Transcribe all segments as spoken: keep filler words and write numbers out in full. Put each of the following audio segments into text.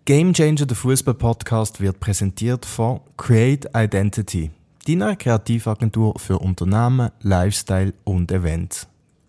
Game Changer, der Fußball-Podcast, wird präsentiert von Create Identity, deiner Kreativagentur für Unternehmen, Lifestyle und Events.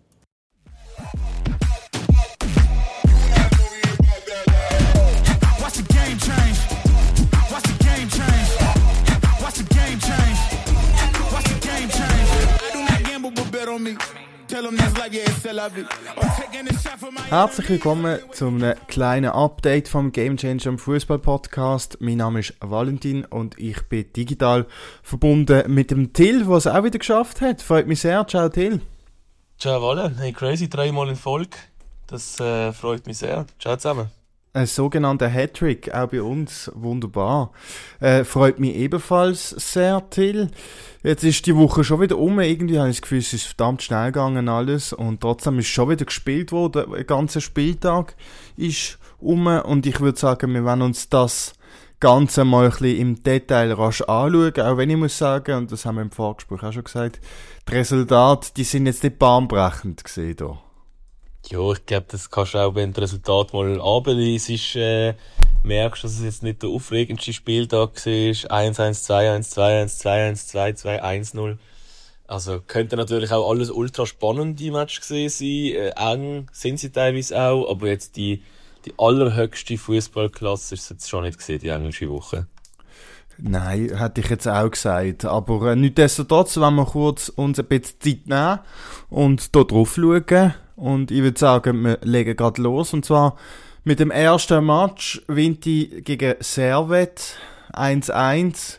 Herzlich willkommen zu einem kleinen Update vom Game Changer im Fußball-Podcast. Mein Name ist Valentin und ich bin digital verbunden mit dem Till, der es auch wieder geschafft hat. Freut mich sehr. Ciao Till. Ciao Valen. Hey crazy, dreimal in Folge. Das äh, freut mich sehr. Ciao zusammen. Ein sogenannter Hattrick, auch bei uns, wunderbar. Äh, freut mich ebenfalls sehr, Till. Jetzt ist die Woche schon wieder um, irgendwie habe ich das Gefühl, es ist verdammt schnell gegangen alles und trotzdem ist schon wieder gespielt worden, der ganze Spieltag ist um und ich würde sagen, wir werden uns das Ganze mal ein bisschen im Detail rasch anschauen, auch wenn ich muss sagen, und das haben wir im Vorgespräch auch schon gesagt, die Resultate, die sind jetzt nicht bahnbrechend gesehen hier. Ja, ich glaube, das kannst du auch, wenn das Resultat mal anliest, äh, merkst, dass es jetzt nicht der aufregendste Spieltag war. eins eins, zwei eins, zwei eins, zwei eins, zwei zwei, eins null. Also, könnte natürlich auch alles ultra spannend, die Match gewesen sein. Äh, eng sind sie teilweise auch, aber jetzt die, die allerhöchste Fußballklasse ist es jetzt schon nicht gesehen, die englische Woche. Nein, hätte ich jetzt auch gesagt. Aber äh, nichtsdestotrotz, wenn wir kurz uns ein bisschen Zeit nehmen und da drauf schauen. Und ich würde sagen, wir legen gerade los. Und zwar mit dem ersten Match, Vinti gegen Servette, eins eins.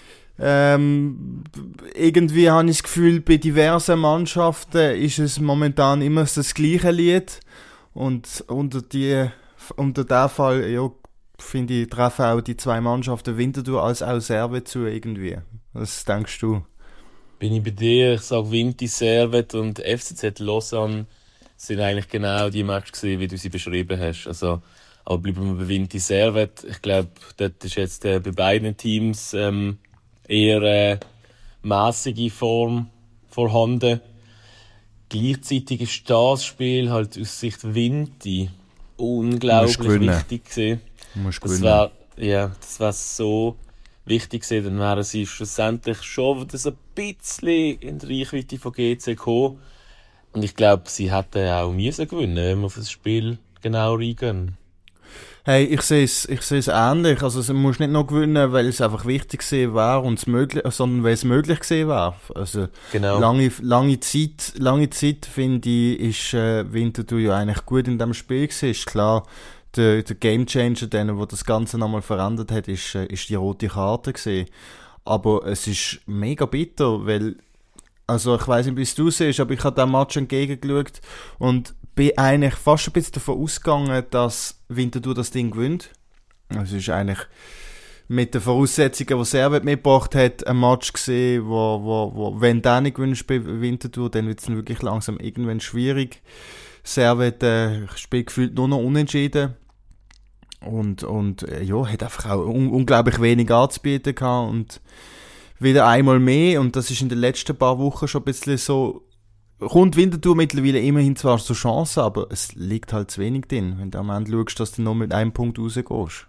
Ähm, irgendwie habe ich das Gefühl, bei diversen Mannschaften ist es momentan immer das gleiche Lied. Und unter die, unter der Fall, ja, finde ich, treffen auch die zwei Mannschaften Winterthur als auch Servette zu irgendwie. Was denkst du? Bin ich bei dir? Ich sage Vinti, Servette und F C Z Lausanne sind eigentlich genau die Matches gewesen, wie du sie beschrieben hast. Also, aber bleiben wir bei Vinti, Servette. Ich glaube, dort ist jetzt äh, bei beiden Teams ähm, eher äh, mäßige Form vorhanden. Gleichzeitig ist das Spiel halt aus Sicht Vinti unglaublich wichtig gewesen. Das wäre, ja, das wäre so wichtig gewesen, dann wären sie schlussendlich schon wieder so ein bisschen in die Reichweite von G C gekommen. Und ich glaube, sie hätten auch müssen gewinnen, wenn wir auf das Spiel genau reingehen. Hey, ich sehe es, ich sehe es ähnlich. Also, sie muss nicht nur gewinnen, weil es einfach wichtig gewesen wäre und es möglich, sondern weil es möglich gewesen wäre. Also, genau. lange, lange Zeit, lange Zeit, finde ich, ist, äh, Winterthur ja eigentlich gut in diesem Spiel gewesen. Ist klar, der, der Gamechanger, der, der das Ganze nochmal verändert hat, ist, äh, ist die rote Karte gewesen. Aber es ist mega bitter, weil, also ich weiss nicht, wie es du siehst, aber ich habe dem Match entgegengeschaut und bin eigentlich fast ein bisschen davon ausgegangen, dass Winterthur das Ding gewinnt. Es ist eigentlich mit den Voraussetzungen, die Servette mitgebracht hat, ein Match gesehen, wo, wo, wo, wenn der nicht gewünscht bei Winterthur, dann wird es wirklich langsam irgendwann schwierig. Servette äh, spielt gefühlt nur noch unentschieden. Und, und äh, ja, hat einfach auch un- unglaublich wenig anzubieten gehabt und wieder einmal mehr, und das ist in den letzten paar Wochen schon ein bisschen so, kommt Winterthur mittlerweile immerhin zwar zur Chance, aber es liegt halt zu wenig drin, wenn du am Ende schaust, dass du nur mit einem Punkt rausgehst.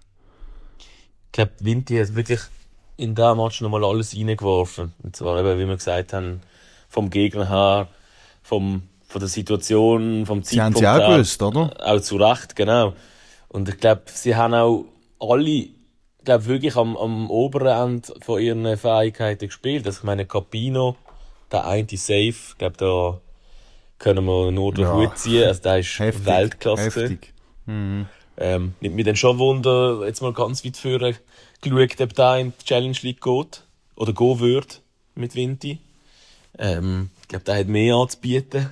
Ich glaube, Vinti hat wirklich in diesem Match nochmal alles reingeworfen. Und zwar eben, wie wir gesagt haben, vom Gegner her, vom, von der Situation, vom Zeitpunkt her. Sie haben sie auch her, gewusst, oder? Auch zu Recht, genau. Und ich glaube, sie haben auch alle, ich glaube, wirklich am, am oberen Ende von ihren Fähigkeiten gespielt. Also ich meine, Capino, der eine Safe, ich glaube, da können wir nur den ja. Hut ziehen. Also der ist heftig, Weltklasse. Heftig. Mhm. Ähm, nimmt mich dann schon Wunder, jetzt mal ganz weit vorne geschaut, ob der in die Challenge League geht. Oder gehen würde mit Vinti. Ähm, ich glaube, der hat mehr anzubieten.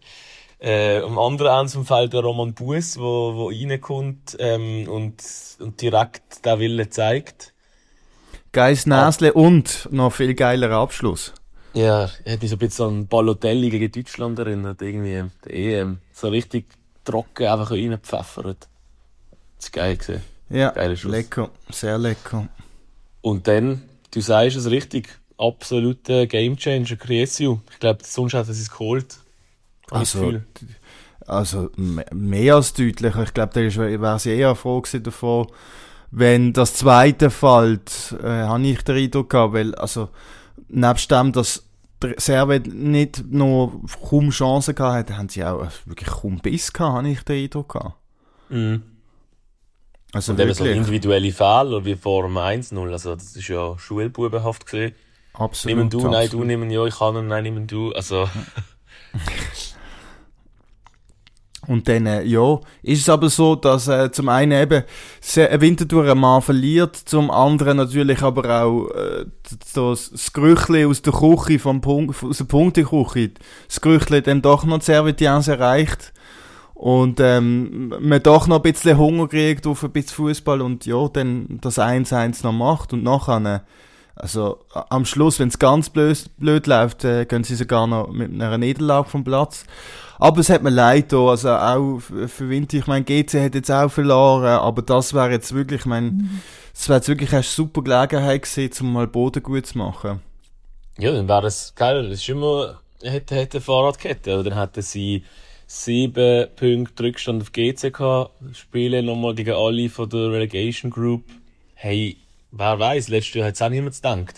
Äh, am anderen Ende vom Feld der Roman Buess, wo, wo reinkommt ähm, und, und direkt den Willen zeigt. Geiles Näsle und noch viel geiler Abschluss. Ja, er hat mich so ein bisschen an Balotelli gegen Deutschland erinnert. Irgendwie der E M. So richtig trocken einfach reingepfeffert. Das ist geil gewesen. Ja, lecker. Sehr lecker. Und dann, du sagst es richtig, absoluter Gamechanger, Criesiu. Ich glaube, sonst hat er es geholt. Also, also mehr als deutlich. Ich glaube, da wäre sie eher froh gewesen davor, wenn das zweite fällt, äh, habe ich den Eindruck gehabt, weil, also, nebst dem, dass der Servet nicht nur kaum Chancen gehabt hat, haben sie auch wirklich kaum Biss gehabt, habe ich den Eindruck gehabt. Mhm. Also Und eben wirklich. so individuelle Fehler wie vor dem eins null, also das ist ja schulbubenhaft gesehen. Absolut. Nimm du, absolut. nein, du, nimm ja, ich kann ihn, nein, nimm du, also... Und dann, äh, ja, ist es aber so, dass äh, zum einen eben eine Winterthur einen Mann verliert, zum anderen natürlich aber auch äh, das, das Gerüchli aus der Küche, vom Punkt, aus der Punkteküche, das Gerüchli dann doch noch die Servetiens erreicht und ähm, man doch noch ein bisschen Hunger kriegt auf ein bisschen Fußball und ja, dann das eins eins noch macht und nachher, äh, also am Schluss, wenn es ganz blöd, blöd läuft, äh, gehen sie sogar noch mit einer Niederlage vom Platz. Aber es hat mir leid da, also auch für Winter, ich meine, G C hat jetzt auch verloren, aber das wäre jetzt wirklich, ich meine, es wäre jetzt wirklich eine super Gelegenheit gewesen, um mal Boden gut zu machen. Ja, dann wäre es geil, das ist immer, hätte, hätte Fahrradkette, oder dann hätten sie sieben Punkte Rückstand auf G C gehabt, spielen nochmal gegen alle von der Relegation Group. Hey, wer weiß, letztes Jahr hat es auch niemand gedacht.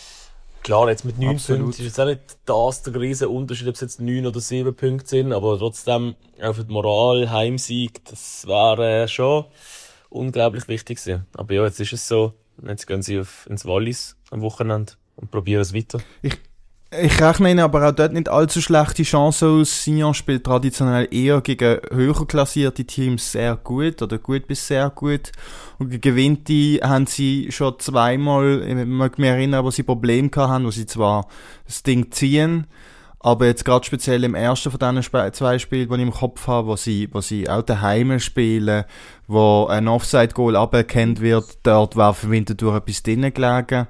Klar, jetzt mit neun Punkten ist jetzt auch nicht das der riesen Unterschied, ob es jetzt neun oder sieben Punkte sind, aber trotzdem, auch für die Moral, Heimsieg, das wäre schon unglaublich wichtig gewesen. Aber ja, jetzt ist es so, jetzt gehen sie auf, ins Wallis am Wochenende und probieren es weiter. Ich, ich rechne ihnen aber auch dort nicht allzu schlechte Chancen aus. Sion spielt traditionell eher gegen höher klassierte Teams sehr gut oder gut bis sehr gut. Und gegen Vinti haben sie schon zweimal, ich mag mich erinnern, wo sie Probleme gehabt haben, wo sie zwar das Ding ziehen, aber jetzt gerade speziell im ersten von diesen Sp- zwei Spielen, die ich im Kopf habe, wo sie, wo sie auch daheim spielen, wo ein Offside-Goal aberkannt wird, dort war für Winterthur etwas drinnen gelegen.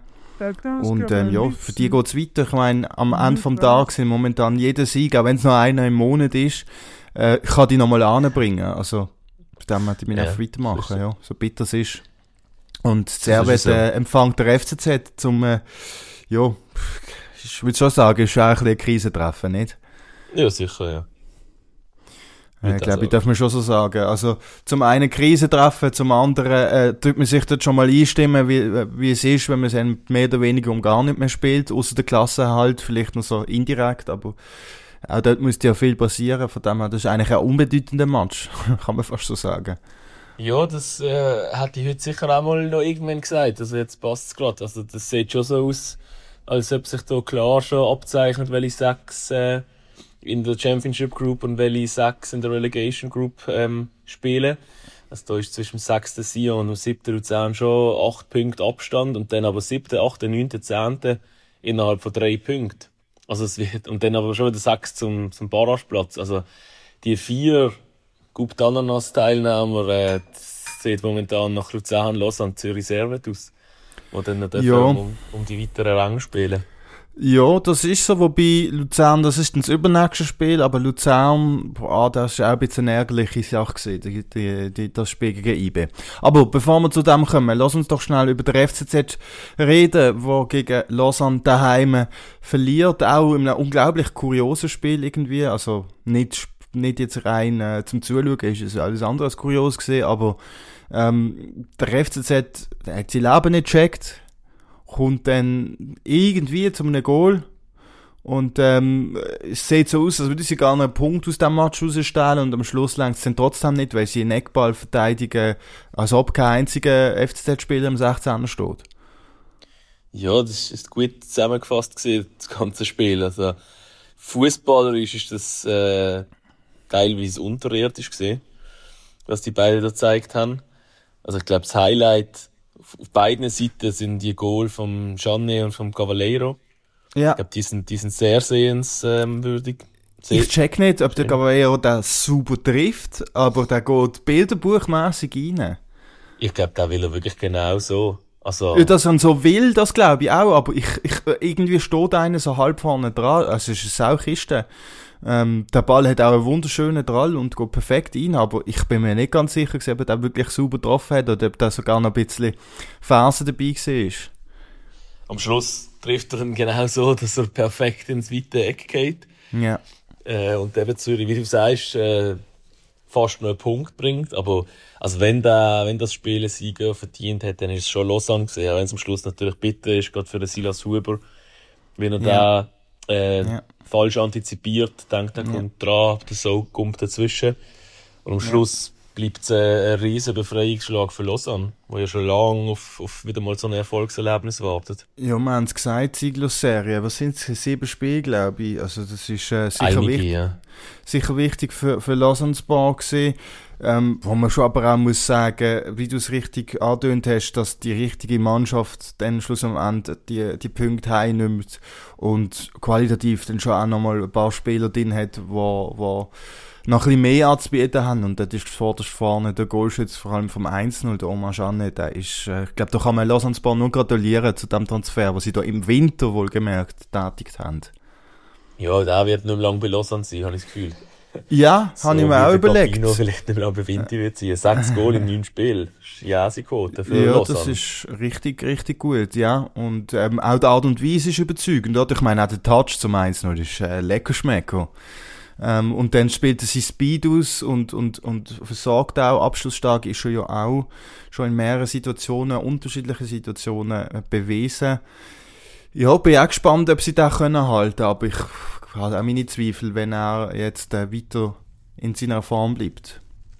Und ähm, ja, für die geht's weiter. Ich meine, am Ende vom Tag sind momentan jeder Sieg, auch wenn es noch einer im Monat ist, äh, kann die nochmal anbringen. Also, bei dem möchte ich mich Ja, einfach weitermachen, so. ja, so bitter es ist. Und Servet so. äh, empfängt der F C Z zum, äh, ja, ich würde schon sagen, ist eigentlich ein Krisentreffen, nicht? Ja, sicher, ja. Ich glaube, ich darf man schon so sagen. Also, zum einen Krise treffen, zum anderen äh, tut man sich dort schon mal einstimmen, wie, wie es ist, wenn man es mehr oder weniger um gar nicht mehr spielt, außer der Klasse halt, vielleicht noch so indirekt, aber auch dort müsste ja viel passieren, von dem her, das ist eigentlich ein unbedeutender Match, kann man fast so sagen. Ja, das äh, hätte ich heute sicher auch mal noch irgendwann gesagt. Also jetzt passt es gerade. Also das sieht schon so aus, als ob sich da klar schon abzeichnet, welche sechs äh, in der Championship Group und welche sechs in der Relegation Group ähm, spielen. Also da ist zwischen dem sechsten Sion und dem siebten Luzern schon acht Punkte Abstand und dann aber siebten, achten, neunten, zehnten innerhalb von drei Punkten. Also es wird, und dann aber schon wieder sechs zum, zum Barrageplatz. Also die vier Gut Ananas-Teilnehmer äh, sieht momentan nach Luzern, Lausanne, Zürich, Servet aus, die dann noch Ja. um, um die weiteren Ränge spielen. Ja, das ist so, wobei Luzern, das ist dann das übernächste Spiel, aber Luzern, boah, das ist auch ein bisschen eine ärgerliche Sache gewesen, die, die, die, das Spiel gegen I B. Aber bevor wir zu dem kommen, lass uns doch schnell über den F C Z reden, wo gegen Lausanne daheim verliert, auch in einem unglaublich kuriosen Spiel irgendwie, also nicht, nicht jetzt rein äh, zum Zuschauen, ist es alles andere als kurios gesehen, aber ähm, der F C Z, der hat sein Leben nicht gecheckt, kommt dann irgendwie zu einem Goal und ähm, es sieht so aus, als würde sie gar noch einen Punkt aus diesem Match rausstellen und am Schluss lenkt es dann trotzdem nicht, weil sie einen Eckball verteidigen, als ob kein einziger F C Z-Spieler im sechzehner steht. Ja, das ist gut zusammengefasst gewesen, das ganze Spiel. Also fußballerisch ist das äh, teilweise unterirdisch gesehen, was die beiden da gezeigt haben. Also ich glaube, das Highlight auf beiden Seiten sind die Goal vom Gianni und vom Cavaleiro. Ja. Ich glaube, die sind, die sind sehr sehenswürdig. Ich check nicht, ob der Cavallero den super trifft, aber der geht bilderbuchmässig rein. Ich glaube, da will er wirklich genau so. Also, Ja, dass er so will, das glaube ich auch, aber ich, ich, irgendwie steht einer so halb vorne dran, also es ist eine Saukiste. Ähm, der Ball hat auch einen wunderschönen Drall und geht perfekt rein, aber ich bin mir nicht ganz sicher, ob er den wirklich sauber getroffen hat oder ob da sogar noch ein bisschen Fersen dabei war. am Schluss trifft er ihn genau so, dass er perfekt ins weite Eck geht. Ja. Äh, und eben Zürich, wie du sagst, äh, fast noch einen Punkt bringt. Aber also wenn, der, wenn das Spiel einen Sieger verdient hat, dann ist es schon Lausanne gewesen. Auch wenn es am Schluss natürlich bitter ist, gerade für den Silas Huber, wenn er Ja. da äh, Ja. falsch antizipiert, denkt, er Ja. kommt dran, der Soul kommt dazwischen. Und am Ja. Schluss bleibt es äh, ein riesen Befreiungsschlag für Lausanne, wo ja schon lange auf, auf wieder mal so ein Erfolgserlebnis wartet. Ja, wir haben es gesagt, Sieglos-Serie. Was sind es? Sieben Spiele, glaube ich. Also das ist äh, sicher, Einige, wichtig, ja. sicher wichtig für, für Lausanne's Bar gewesen. Ähm, wo man schon aber auch muss sagen, wie du es richtig angetönt hast, dass die richtige Mannschaft dann schluss am Ende die, die Punkte heimnimmt und qualitativ dann schon auch nochmal ein paar Spieler drin hat, wo, wo noch ein bisschen mehr anzubieten haben. Und das ist vorderst vorne der Goalschütze, vor allem vom eins null, der Omar Janne, der ist, äh, ich glaube, da kann man Lausanne's Bar nur gratulieren zu dem Transfer, was sie da im Winter wohlgemerkt tätigt haben. Ja, der wird nicht mehr lange bei Lausanne sein, habe ich das Gefühl. Ja, So habe ich wie mir auch der überlegt. Gabino vielleicht nicht mehr lange bei Vinti wird sein. Sechs Goal in neun Spielen. Das ist ja Quote für Ja, Lausanne. das ist richtig, richtig gut, ja. Und ähm, auch die Art und Weise ist überzeugend, oder? Ich meine, auch der Touch zum eins null ist äh, lecker schmecker. Ähm, und dann spielt er sein Speed aus und, und, und versorgt auch. Abschlussstark ist er ja auch schon in mehreren Situationen, unterschiedlichen Situationen äh, bewiesen. Ja, bin auch gespannt, ob sie das können halten, aber ich habe auch meine Zweifel, wenn er jetzt äh, weiter in seiner Form bleibt.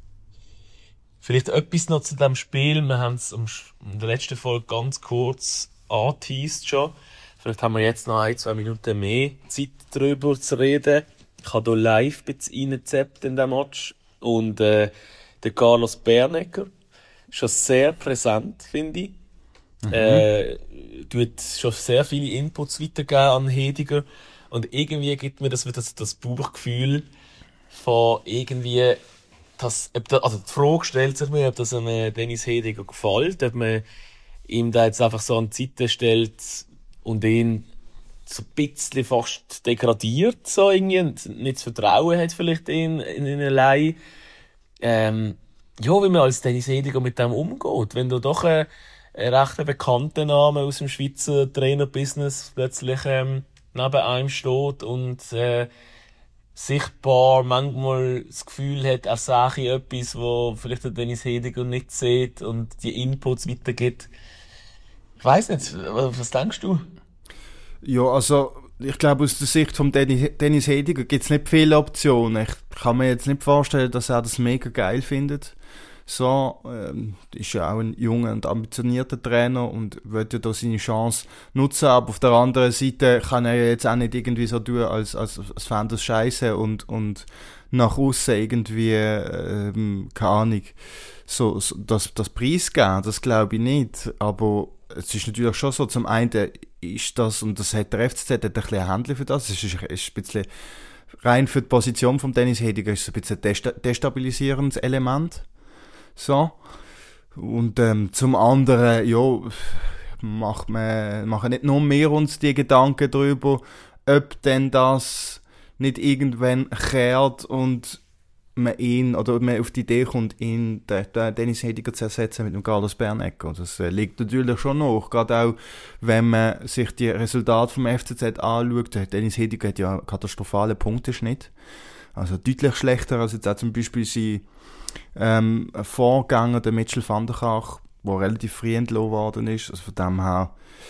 Vielleicht etwas noch zu diesem Spiel. Wir haben es in der letzten Folge ganz kurz angeteased schon. Vielleicht haben wir jetzt noch ein, zwei Minuten mehr Zeit darüber zu reden. Ich habe hier live ein bisschen reingezappt in diesem Match. Und äh, der Carlos Bernecker ist schon sehr präsent, finde ich. Mhm. Äh, tut schon sehr viele Inputs weitergeben an Hediger. Und irgendwie gibt mir das wieder das, das Bauchgefühl von irgendwie, dass, ob da, also die Frage stellt sich mir, ob das einem Dennis Hediger gefällt, ob man ihm da jetzt einfach so an die Seite stellt und ihn so ein bisschen fast degradiert, so irgendwie, und nicht das Vertrauen hat vielleicht in, in ihn allein. Ähm, ja, wie man als Dennis Hediger mit dem umgeht, wenn du doch ein, ein recht bekannter Name aus dem Schweizer Trainer-Business plötzlich ähm, neben einem steht und äh, sichtbar manchmal das Gefühl hat, er sage etwas, wo vielleicht der Dennis Hediger nicht sieht und die Inputs weitergibt. Ich weiss nicht, was denkst du? Ja, also ich glaube, aus der Sicht von Dennis, Dennis Hediger gibt es nicht viele Optionen. Ich kann mir jetzt nicht vorstellen, dass er das mega geil findet. So, ähm, ist ja auch ein junger und ambitionierter Trainer und will ja da seine Chance nutzen, aber auf der anderen Seite kann er ja jetzt auch nicht irgendwie so tun, als, als, als Fan das Scheiße und, und nach außen irgendwie, ähm, keine Ahnung, so, so das, das Preis geben, das glaube ich nicht, aber es ist natürlich schon so, zum einen ist das, und das hat der F C Z hat ein bisschen ein Händchen für das, es ist, ist ein bisschen, rein für die Position von Dennis Hediger ist es ein bisschen ein desta- destabilisierendes Element. So. Und ähm, zum anderen, ja, macht man, machen nicht nur wir uns die Gedanken darüber, ob denn das nicht irgendwann kehrt und man ihn, oder man auf die Idee kommt, ihn, den, den Dennis Hediger zu ersetzen mit dem Carlos Bernecker. Das äh, liegt natürlich schon nach, gerade auch, wenn man sich die Resultate vom F C Z anschaut. Der Dennis Hediger hat ja einen katastrophalen Punkteschnitt. Also deutlich schlechter als jetzt auch zum Beispiel sein Ähm, ein Vorgänger, der Mitchell van der Kach, der relativ früh entlassen worden ist. Also von dem her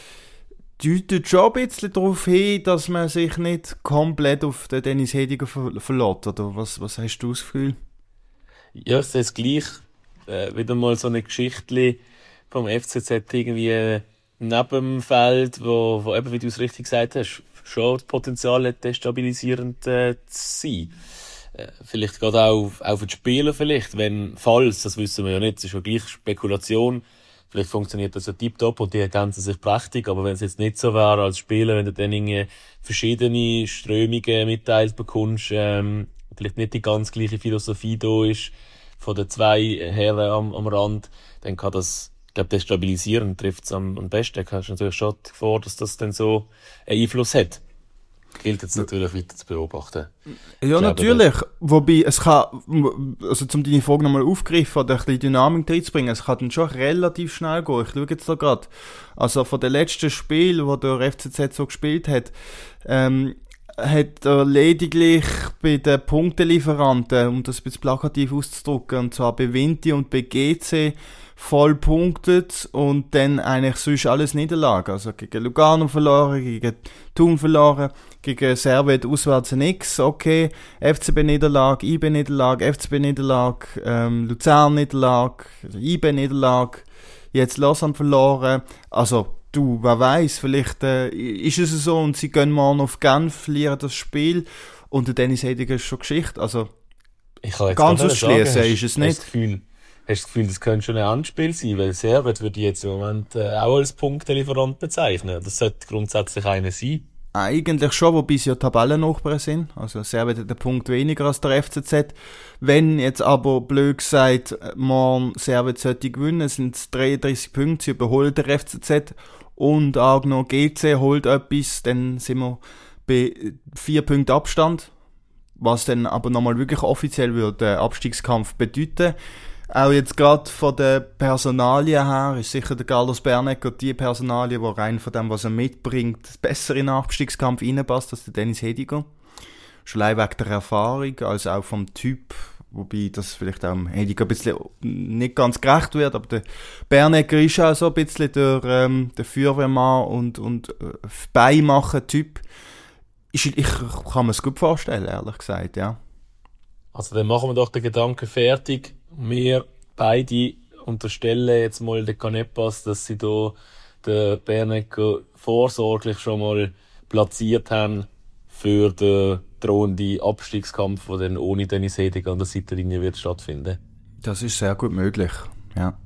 deutet schon ein bisschen darauf hin, dass man sich nicht komplett auf den Dennis Hediger ver- verlässt. Oder was, was hast du das Gefühl? Ja, ich sehe es gleich. Äh, wieder mal so eine Geschichte vom F C Z irgendwie neben dem Feld, wo, wo eben, wie du es richtig gesagt hast, schon das Potenzial hat, destabilisierend äh, zu sein. Vielleicht gerade auch, auch für die Spieler vielleicht, wenn, falls, das wissen wir ja nicht, das ist ja gleich Spekulation, vielleicht funktioniert das ja tiptop und die ergänzen sich prächtig, aber wenn es jetzt nicht so wäre als Spieler, wenn du dann irgendwie verschiedene Strömungen mitteilt bekommst, ähm, vielleicht nicht die ganz gleiche Philosophie da ist, von den zwei Herren am, am Rand, dann kann das, ich glaube, destabilisieren, trifft es am, am besten, dann hast du natürlich schon vor, dass das dann so einen Einfluss hat. Gilt jetzt natürlich weiter zu beobachten. Ja, glaube, natürlich. Wobei, es kann, also um deine Frage nochmal aufgreifen oder ein bisschen Dynamik reinzubringen, es kann dann schon relativ schnell gehen. Ich schaue jetzt da gerade. Also von den letzten Spielen, wo der F C Z so gespielt hat, ähm, hat er lediglich bei den Punktelieferanten, um das ein bisschen plakativ auszudrücken, und zwar bei Vinti und bei G C, voll punktet und dann eigentlich sonst alles Niederlagen. Also gegen Lugano verloren, gegen Thun verloren, gegen Servet auswärts nix, okay. F C B-Niederlage, I B-Niederlage, F C B-Niederlage, ähm, Luzern-Niederlage, I B-Niederlage, jetzt Lausanne verloren. Also, du, wer weiss, vielleicht äh, ist es so und sie gehen morgen auf Genf, verlieren das Spiel und der Dennis Hediger ist schon Geschichte. Also, ich kann jetzt ganz ausschließen ist es nicht. Hast du das Gefühl, hast du das Gefühl, das könnte schon ein Anspiel sein, weil Servet würde ich jetzt im Moment äh, auch als Punktelieferant bezeichnen. Das sollte grundsätzlich einer sein. Eigentlich schon, wobei sie ja Tabellennachbarn sind. Also Servet hat einen Punkt weniger als der F C Z. Wenn jetzt aber, blöd gesagt, morgen Servet sollte gewinnen, sind es dreiunddreissig Punkte, sie überholen der F C Z und auch noch G C holt etwas, dann sind wir bei vier Punkten Abstand, was dann aber nochmal wirklich offiziell würde den Abstiegskampf bedeuten. Auch jetzt gerade von den Personalien her ist sicher der Carlos Bernecker die Personalie, die rein von dem, was er mitbringt, besser in den Abstiegskampf reinpasst als der Dennis Hediger. Schon allein wegen der Erfahrung, also auch vom Typ, wobei das vielleicht auch dem Hediger ein bisschen nicht ganz gerecht wird, aber der Bernecker ist auch so ein bisschen der, ähm, der Feuerwehrmann und, und äh, Beimachen-Typ. Ich, ich kann mir es gut vorstellen, ehrlich gesagt, ja. Also dann machen wir doch den Gedanken fertig. Wir beide unterstellen jetzt mal den Canepas, dass sie da den Bernecker vorsorglich schon mal platziert haben für den drohenden Abstiegskampf, der dann ohne Dennis Hediger an der Seitenlinie wird stattfinden. Das ist sehr gut möglich, ja.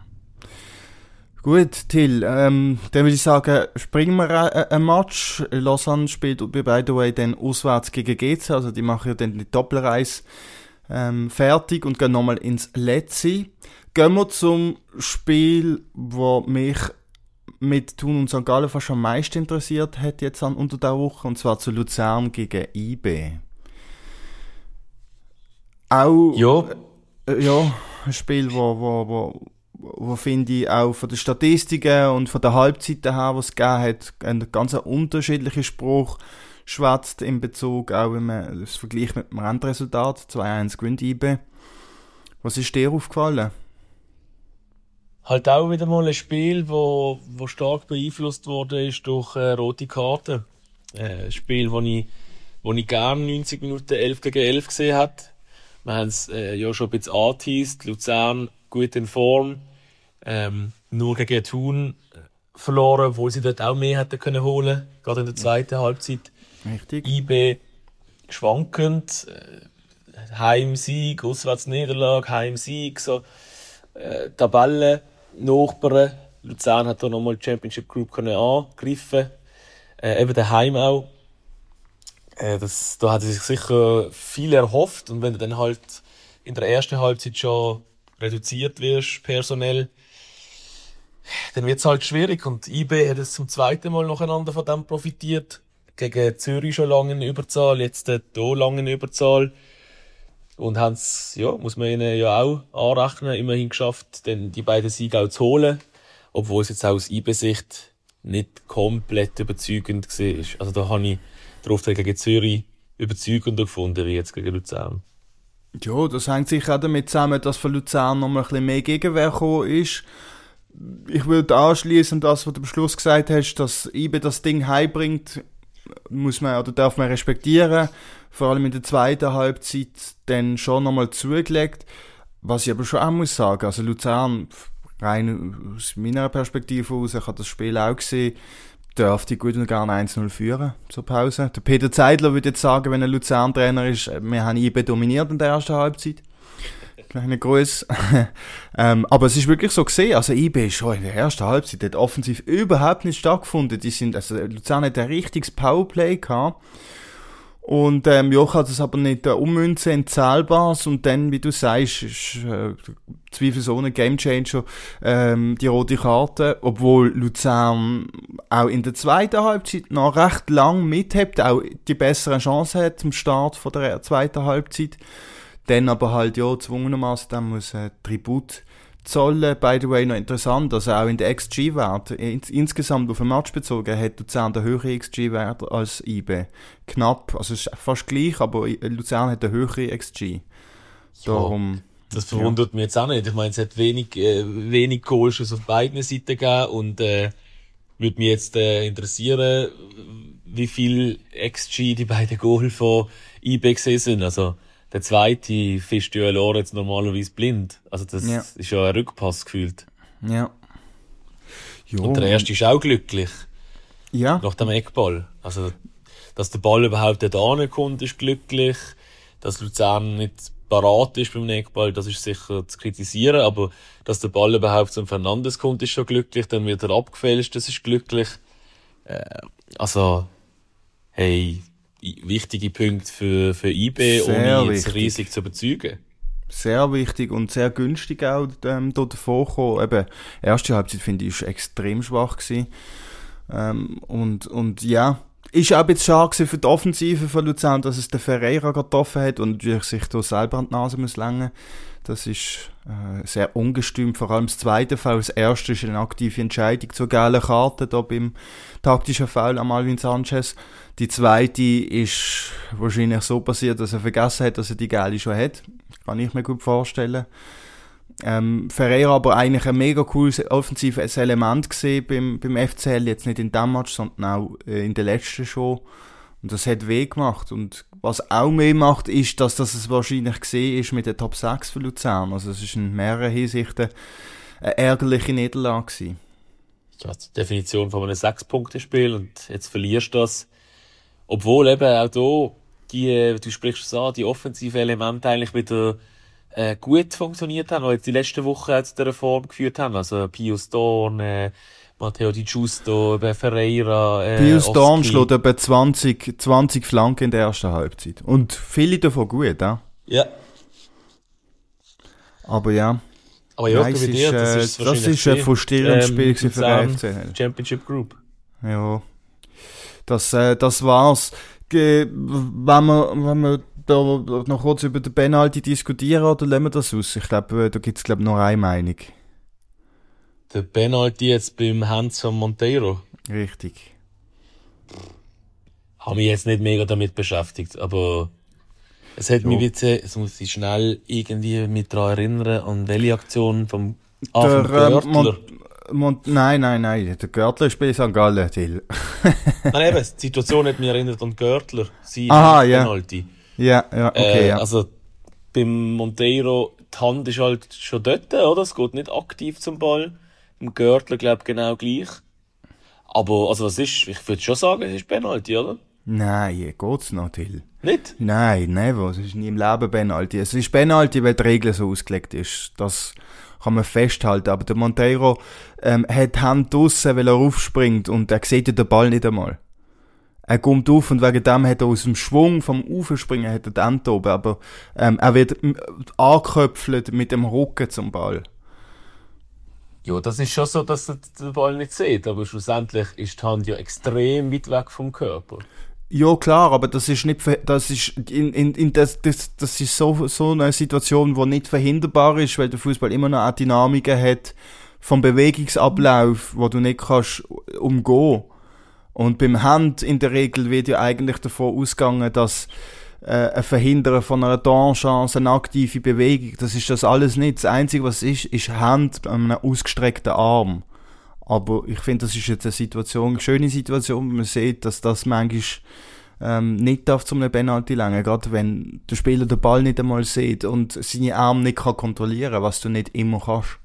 Gut, Till, ähm, dann würde ich sagen, springen wir ein Match. Lausanne spielt, by the way, dann auswärts gegen G C, also die machen ja dann die Doppelreise ähm, fertig und gehen nochmal ins Letzte. Gehen wir zum Spiel, das mich mit Thun und Sankt Gallen fast am meisten interessiert hat jetzt an, unter der Woche, und zwar zu Luzern gegen I B. Auch, ja, äh, ja, ein Spiel, wo, wo, wo wo finde ich auch von den Statistiken und von der Halbzeiten her, was es gegeben hat, ein ganz unterschiedlicher Spruch schwätzt in Bezug auch, wenn man das vergleicht mit dem Endresultat, zwei eins gewinnt I B. Was ist dir aufgefallen? Halt auch wieder mal ein Spiel, wo, wo stark beeinflusst wurde ist durch äh, rote Karten. Äh, ein Spiel, wo ich, wo ich gerne neunzig Minuten elf gegen elf gesehen habe. Wir haben es äh, ja schon ein bisschen angeteased. Luzern gut in Form. Ähm, nur gegen Thun verloren, obwohl sie dort auch mehr hätten können holen, gerade in der zweiten Halbzeit. Richtig. I B schwankend, äh, Heimsieg, Auswärtsniederlage, Heimsieg, so äh, Tabellen, Nachbarn. Luzern hat da nochmal die Championship Group können angreifen, äh, eben daheim auch. Äh, das, da hat sich sicher viel erhofft, und wenn du dann halt in der ersten Halbzeit schon reduziert wirst, personell, dann wird es halt schwierig. Und I B hat es zum zweiten Mal nacheinander von dem profitiert. Gegen Zürich schon lange in Überzahl, jetzt hier lange in Überzahl. Und haben es, ja, muss man ihnen ja auch anrechnen, immerhin geschafft, denn die beiden Siege auch zu holen. Obwohl es jetzt auch aus I B-Sicht nicht komplett überzeugend war. Also da habe ich den Auftritt gegen Zürich überzeugender gefunden, wie jetzt gegen Luzern. Ja, das hängt sicher auch damit zusammen, dass von Luzern noch mal ein bisschen mehr Gegenwehr gekommen ist. Ich würde anschließen, das, was du am Schluss gesagt hast, dass I B das Ding heimbringt, muss man oder darf man respektieren. Vor allem in der zweiten Halbzeit dann schon nochmal zugelegt. Was ich aber schon auch muss sagen, also Luzern, rein aus meiner Perspektive aus, ich habe das Spiel auch gesehen, dürfte gut und gerne eins null führen zur Pause. Der Peter Zeidler würde jetzt sagen, wenn er Luzern-Trainer ist, wir haben I B dominiert in der ersten Halbzeit. Kleiner Gruß. ähm, aber es ist wirklich so gesehen, also I B ist schon in der ersten Halbzeit, hat offensiv überhaupt nicht stattgefunden. Die sind, also Luzern hat ein richtiges Powerplay gehabt. Und ähm, ja, kann das aber nicht äh, ummünzen in Zahlbares, und dann, wie du sagst, ist äh, zweifelsohne Gamechanger ähm, die rote Karte, obwohl Luzern auch in der zweiten Halbzeit noch recht lang mithabt, auch die bessere Chance hat zum Start von der zweiten Halbzeit. Dann aber halt, ja, zwungenermaßen, dann muss äh, Tribut Zolle, by the way, noch interessant, also auch in der X G-Wert, ins, insgesamt auf den Match bezogen, hat Luzern den höheren X G-Wert als I B. Knapp, also es ist fast gleich, aber Luzern hat den höheren X G. Darum, ja, das verwundert ja. mich jetzt auch nicht. Ich meine, es hat wenig, äh, wenig Goals auf beiden Seiten gegeben und äh, würde mich jetzt äh, interessieren, wie viel X G die beiden Goal von I B gesehen sind. Also, der zweite fischt ja Lore jetzt normalerweise blind. Also das ja. ist ja ein Rückpass gefühlt. Ja. Jo. Und der erste ist auch glücklich. Ja. Nach dem Eckball. Also, dass der Ball überhaupt da ankommt, ist glücklich. Dass Luzern nicht parat ist beim Eckball, das ist sicher zu kritisieren. Aber dass der Ball überhaupt zum Fernandes kommt, ist schon glücklich. Dann wird er abgefälscht, das ist glücklich. Äh, also, hey... wichtige Punkte für, für I B, sehr ohne jetzt wichtig. riesig zu überzeugen. Sehr wichtig und sehr günstig auch ähm, dort davor gekommen. Eben, erste Halbzeit, finde ich, ist extrem schwach gewesen. Ähm, und, und ja, ist auch ein bisschen schade für die Offensive von Luzern, dass es der Ferreira getroffen hat und natürlich sich da selber an die Nase muss längen. Das ist äh, sehr ungestüm, vor allem das zweite Foul. Das erste ist eine aktive Entscheidung zur gelben Karte da beim taktischen Foul an Malvin Sanchez. Die zweite ist wahrscheinlich so passiert, dass er vergessen hat, dass er die gelbe schon hat. Kann ich mir gut vorstellen. Ähm, Ferreira aber eigentlich ein mega cooles offensives Element gesehen beim, beim F C L, jetzt nicht in diesem Match, sondern auch äh, in der letzten schon. Und das hat weh gemacht. Und was auch weh macht, ist, dass das es wahrscheinlich gesehen ist mit der Top sechs für Luzern. Also es ist in mehreren Hinsichten eine ärgerliche Niederlage gewesen. Das ist die Definition von einem Sechs-Punkte-Spiel und jetzt verlierst du das. Obwohl eben auch da, die, du sprichst es an, die offensiven Elemente eigentlich wieder äh, gut funktioniert haben, die jetzt die letzten Wochen zu dieser Form geführt haben. Also Pius Dorn, äh, Matteo Di Giusto, Ferreira, äh, Pius Dorn schlägt etwa zwanzig, zwanzig Flanken in der ersten Halbzeit. Und viele davon gut, ja? Ja. Aber ja. Aber ja, wie dir, das ist, äh, das ist ein frustrierendes ähm, Spiel für den F C L. Championship Group. Ja. Das, äh, das war's. Ge- wenn wir, wenn wir da noch kurz über den Penalty diskutieren, oder lassen wir das aus? Ich glaube, da gibt's, glaube noch eine Meinung. Der Penalty jetzt beim Hans von Monteiro. Richtig. Habe mich jetzt nicht mega damit beschäftigt, aber es hat jo. mich jetzt, es muss ich schnell irgendwie mit daran erinnern, an welche Aktion vom der, Görtler. Äh, Mon- Mon- nein, nein, nein, der Görtler ist bei Sankt Gallen, Till. Nein, eben, die Situation hat mich erinnert an Görtler. Sie Aha, ja. Penalty. Ja, ja, okay, äh, ja. Also, beim Monteiro, die Hand ist halt schon dort, oder? Es geht nicht aktiv zum Ball. Im Görtler, glaube ich, genau gleich. Aber, also, was ist, ich würde schon sagen, es ist Penalty, oder? Nein, geht's noch, Till. Nicht? Nein, never. Es ist nie im Leben Penalty. Es ist Penalty, weil die Regel so ausgelegt ist. Das kann man festhalten. Aber der Monteiro ähm, hat die Hand draussen, weil er aufspringt und er sieht ja den Ball nicht einmal. Er kommt auf und wegen dem hat er aus dem Schwung vom Aufspringen hat er die Hand oben. Aber ähm, er wird angeköpfelt mit dem Rücken zum Ball. Ja, das ist schon so, dass er den Ball nicht sieht. Aber schlussendlich ist die Hand ja extrem weit weg vom Körper. Ja, klar, aber das ist nicht, das ist, in, in, in das, das, das ist so, so eine Situation, die nicht verhinderbar ist, weil der Fußball immer noch eine Dynamik hat vom Bewegungsablauf, wo du nicht kannst umgehen. Und beim Hand in der Regel wird ja eigentlich davon ausgegangen, dass äh, ein Verhindern von einer Torchance, eine aktive Bewegung, das ist das alles nicht. Das Einzige, was es ist, ist Hand an einem ausgestreckten Arm. Aber ich finde, das ist jetzt eine Situation, eine schöne Situation, wenn man sieht, dass das manchmal ähm, nicht darf zu einem Penalty langen, gerade wenn der Spieler den Ball nicht einmal sieht und seine Arme nicht kann kontrollieren, was du nicht immer kannst.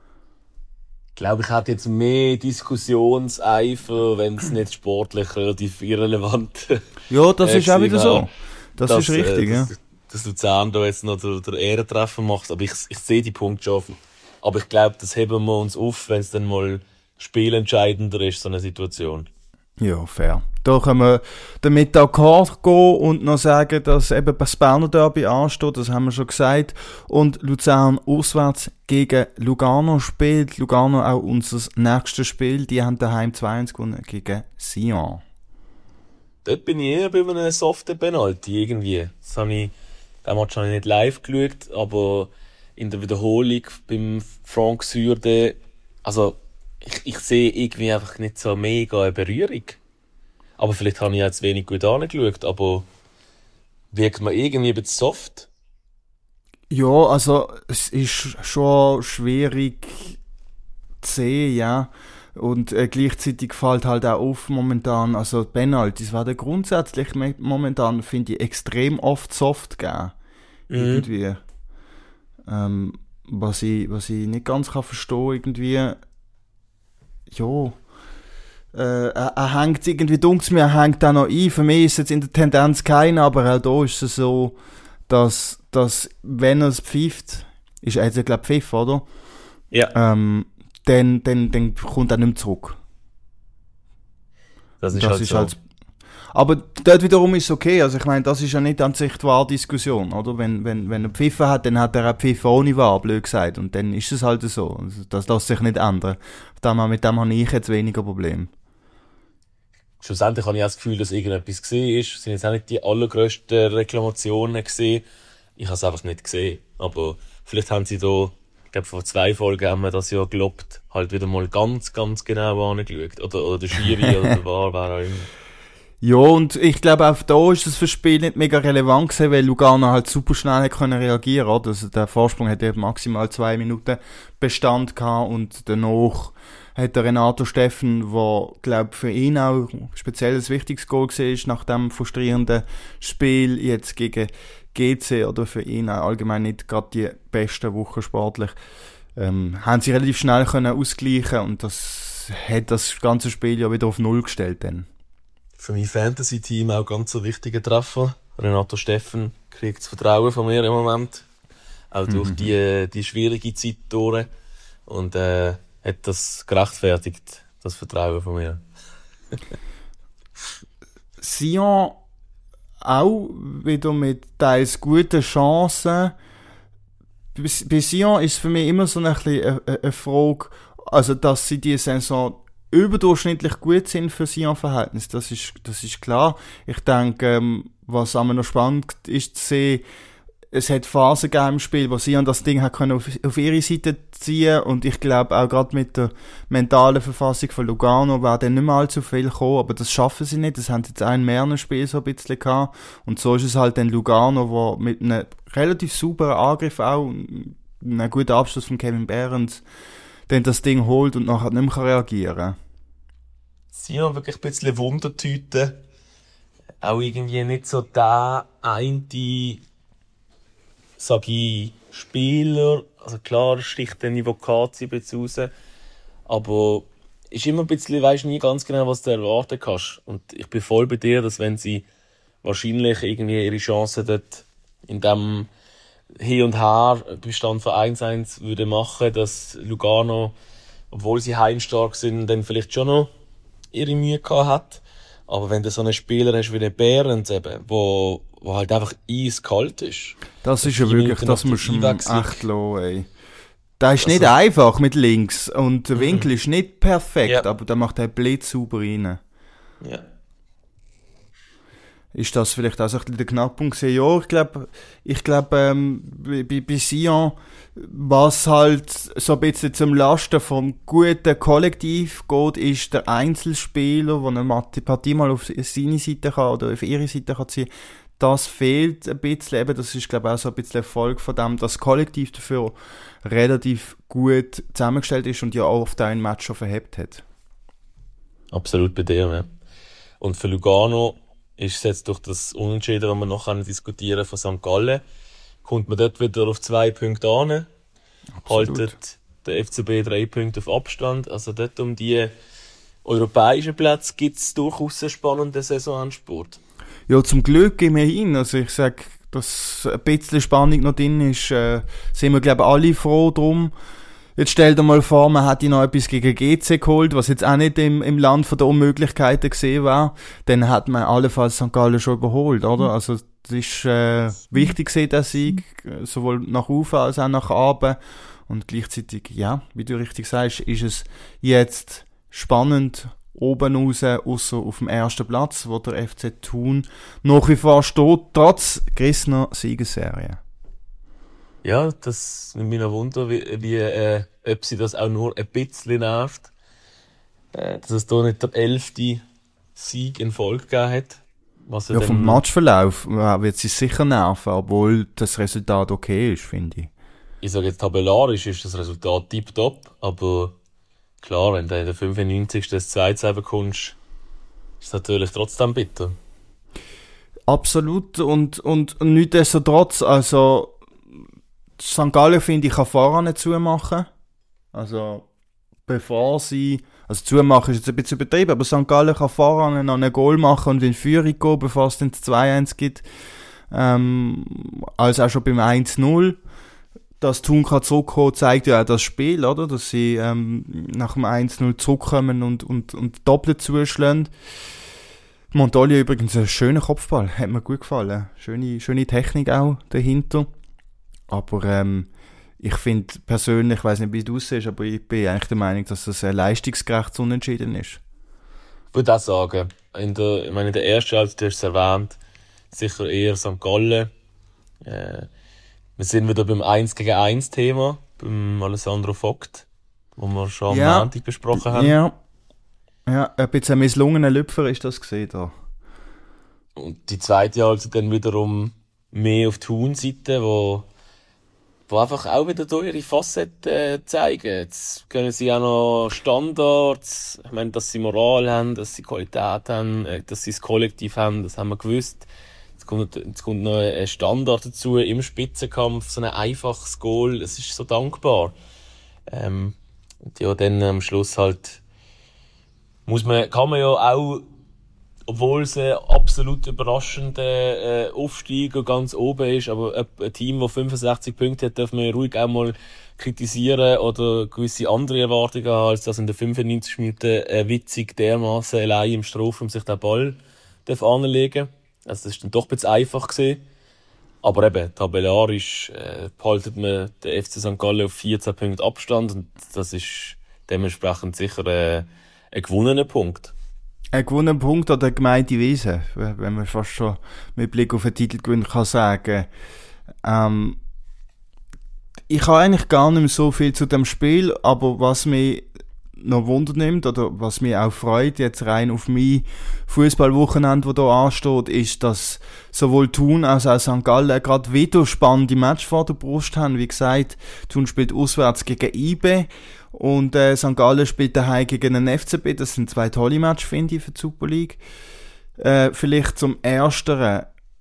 Ich glaube, ich hätte jetzt mehr Diskussionseifer, wenn es nicht sportlich relativ irrelevant ist. Ja, das ist auch wieder so. Das dass, ist richtig, äh, dass, ja. Dass Luzern da jetzt noch der, der Ehrentreffer macht, aber ich, ich sehe die Punkte schon. Aber ich glaube, das heben wir uns auf, wenn es dann mal spielentscheidender ist, so eine Situation. Ja, fair. Da können wir damit d'accord gehen und noch sagen, dass eben das Berner Derby ansteht, das haben wir schon gesagt. Und Luzern auswärts gegen Lugano spielt. Lugano auch unser nächstes Spiel. Die haben daheim zwei eins gewonnen gegen Sion. Dort bin ich eher bei einem soften Penalty irgendwie. Das habe ich, den Match habe ich nicht live geschaut, aber in der Wiederholung beim Franck Surde, also ich, ich sehe irgendwie einfach nicht so mega eine Berührung. Aber vielleicht habe ich jetzt wenig gut angeschaut, aber wirkt mir irgendwie ein bisschen soft. Ja, also es ist schon schwierig zu sehen, ja. Und äh, gleichzeitig fällt halt auch auf momentan, also die Penalties werden grundsätzlich me- momentan, finde ich, extrem oft soft gegeben. Mhm. Irgendwie. Ähm, was, ich, was ich nicht ganz kann verstehen, irgendwie, ja, äh, er, er hängt irgendwie, dunkel mir, er hängt da noch ein. Für mich ist jetzt in der Tendenz keiner, aber auch da ist es so, dass, dass wenn er es pfeift, ist er jetzt, glaube ich, Pfiff, oder? Ja. Ähm, dann, dann, dann kommt er nicht mehr zurück. Das ist das halt ist so. halt, aber dort wiederum ist es okay, also ich meine, das ist ja nicht an sich die Wahrdiskussion, oder? Wenn, wenn, wenn er Pfiffe hat, dann hat er auch Pfiffe ohne Wahr, blöd gesagt, und dann ist es halt so. Also das lässt sich nicht ändern. Mit dem habe ich jetzt weniger Problem. Schlussendlich habe ich auch das Gefühl, dass irgendetwas gesehen ist. Es sind jetzt auch nicht die allergrössten Reklamationen gesehen. Ich habe es einfach nicht gesehen. Aber vielleicht haben sie da, ich glaube vor zwei Folgen haben wir das ja gelobt, halt wieder mal ganz, ganz genau angeschaut. Oder, oder der Schiri oder der V A R, wer auch immer. Ja, und ich glaube, auch da ist das für das Spiel nicht mega relevant gewesen, weil Lugano halt super schnell hat können reagieren, oder? Also der Vorsprung hat eben maximal zwei Minuten Bestand gehabt und danach hat der Renato Steffen, der, glaube für ihn auch speziell ein wichtiges Goal war, nach dem frustrierenden Spiel jetzt gegen G C, oder für ihn auch allgemein nicht gerade die besten Wochen sportlich, ähm, haben sie relativ schnell können ausgleichen und das hat das ganze Spiel ja wieder auf Null gestellt dann. Für mein Fantasy-Team auch ganz ein wichtiger Treffer. Renato Steffen kriegt das Vertrauen von mir im Moment. Auch durch mhm. die, die schwierige Zeit durch. Und äh, hat das gerechtfertigt, das Vertrauen von mir. Sion auch wieder mit teils guten Chancen. Bei Sion ist für mich immer so ein bisschen eine, eine Frage, also dass sie diese Saison überdurchschnittlich gut sind für Sion-Verhältnis, das ist, das ist klar. Ich denke, ähm, was auch noch spannend ist zu sehen, es hat Phasen gegeben im Spiel, wo Sion das Ding hat können auf, auf ihre Seite ziehen und ich glaube auch gerade mit der mentalen Verfassung von Lugano war dann nicht mehr allzu viel gekommen, aber das schaffen sie nicht, das haben jetzt ein mehr Spiel so ein bisschen gehabt und so ist es halt dann Lugano, wo mit einem relativ sauberen Angriff auch, einem guten Abschluss von Kevin Behrens, dann das Ding holt und nachher nicht mehr reagieren kann. Sion wirklich ein bisschen Wundertüte. Auch irgendwie nicht so der eine, sag ich, Spieler. Also klar sticht der Nivokazi ein bisschen raus. Aber ist immer ein bisschen, weisst nie ganz genau, was du erwarten kannst. Und ich bin voll bei dir, dass wenn sie wahrscheinlich irgendwie ihre Chancen dort in dem Hin und Her Bestand von eins eins würde machen, dass Lugano, obwohl sie heimstark sind, dann vielleicht schon noch ihre Mühe gehabt hat. Aber wenn du so einen Spieler hast wie den Behrens eben, wo, wo halt einfach eiskalt ist. Das ist ja wirklich, das musst du ihm echt lassen, ey. Der ist also, nicht einfach mit links und der Winkel mhm. ist nicht perfekt, ja. aber der macht einen Blitz sauber rein. Ja. Ist das vielleicht auch so ein bisschen der Knackpunkt gewesen? Ja, ich glaube, ich glaube, ähm, bei, bei Sion, was halt so ein bisschen zum Lasten vom guten Kollektiv geht, ist der Einzelspieler, der eine Partie mal auf seine Seite kann oder auf ihre Seite kann ziehen. Das fehlt ein bisschen, eben, das ist, glaube ich, auch so ein bisschen Erfolg von dem, dass das Kollektiv dafür relativ gut zusammengestellt ist und ja auch oft ein Match schon verhebt hat. Absolut bei dir, ja. Und für Lugano ist es jetzt durch das Unentschieden, das wir noch diskutieren von Sankt Gallen, kommt man dort wieder auf zwei Punkte an, haltet der F C B drei Punkte auf Abstand. Also dort um die europäischen Plätze gibt es durchaus einen spannenden Saisonendspurt. Ja, zum Glück gehen wir hin. Also ich sage, dass ein bisschen Spannung noch drin ist, äh, sind wir, glaube ich, alle froh drum. Jetzt stell dir mal vor, man hätte noch etwas gegen G C geholt, was jetzt auch nicht im, im Land von der Unmöglichkeiten gesehen war. Dann hat man allenfalls Sankt Gallen schon überholt, oder? Also, es ist äh, wichtig gewesen, der Sieg, sowohl nach oben als auch nach unten. Und gleichzeitig, ja, wie du richtig sagst, ist es jetzt spannend oben raus, ausser auf dem ersten Platz, wo der F C Thun nach wie vor steht, trotz gerissener Siegesserie. Ja, das nimmt mich noch Wunder, wie, wie, äh, ob sie das auch nur ein bisschen nervt. Äh, dass es da nicht der elfte Sieg in Folge gegeben hat. Was Ja, vom Matchverlauf äh, wird sie sicher nerven, obwohl das Resultat okay ist, finde ich. Ich sage jetzt, tabellarisch ist das Resultat tipptopp, aber klar, wenn du in der fünfundneunzigsten das zwei zu bekommst, ist es natürlich trotzdem bitter. Absolut, und, und nichtsdestotrotz, also Sankt Gallen, finde ich, kann Fahrer nicht zumachen. Also, bevor sie, also zumachen ist jetzt ein bisschen übertrieben, aber Sankt Gallen kann Fahrer noch einen Goal machen und in Führung gehen, bevor es dann zwei eins gibt. Ähm, also auch schon beim eins null. Dass Thun kann zurückkommen, zeigt ja auch das Spiel, oder? Dass sie ähm, nach dem eins null zurückkommen und, und, und doppelt zuschlagen. Montoya übrigens ein schöner Kopfball, hat mir gut gefallen. Schöne, schöne Technik auch dahinter. Aber ähm, ich finde persönlich, ich weiss nicht, wie du es siehst, aber ich bin eigentlich der Meinung, dass das ein leistungsgerechtes Unentschieden ist. Ich würde auch sagen, in der, ich meine, in der ersten Halbzeit, du hast es erwähnt, sicher eher Sankt Gallen. Äh, wir sind wieder beim eins gegen eins Thema, beim Alessandro Vogt, wo wir schon ja. am Montag besprochen haben. Ja, ja, ein bisschen ein misslungener Lüpfer ist das gesehen da. Und die zweite Halbzeit dann wiederum mehr auf Thun-Seite, wo, wo einfach auch wieder da ihre Facetten äh, zeigen. Jetzt können sie auch noch Standards, ich meine, dass sie Moral haben, dass sie Qualität haben, äh, dass sie das Kollektiv haben, das haben wir gewusst. Jetzt kommt, jetzt kommt noch ein Standard dazu im Spitzenkampf, so ein einfaches Goal, es ist so dankbar. Ähm, und ja, dann am Schluss halt muss man, kann man ja auch, obwohl es ein absolut überraschender äh, Aufsteiger ganz oben ist, aber ein, ein Team, das fünfundsechzig Punkte hat, darf man ruhig auch mal kritisieren oder gewisse andere Erwartungen haben, als dass in der fünfundneunzigsten Minute äh, witzig dermaßen allein im Strafraum sich den Ball darf anlegen. Also das ist dann doch ein bisschen einfach gewesen. Aber eben, tabellarisch äh, behaltet man den F C Sankt Gallen auf vierzehn Punkte Abstand und das ist dementsprechend sicher äh, ein gewonnener Punkt. Ein gewonnener Punkt oder eine gemeinte Wiese, wenn man fast schon mit Blick auf den Titelgewinn kann sagen. Ähm, ich habe eigentlich gar nicht mehr so viel zu dem Spiel, aber was mich noch Wunder nimmt oder was mich auch freut, jetzt rein auf mein Fußballwochenende, das hier ansteht, ist, dass sowohl Thun als auch Sankt Gallen gerade wieder spannende Match vor der Brust haben. Wie gesagt, Thun spielt auswärts gegen I B und äh, Sankt Gallen spielt daheim gegen den F C B. Das sind zwei tolle Matches, finde ich, für die Super League. Äh, vielleicht zum Ersteren.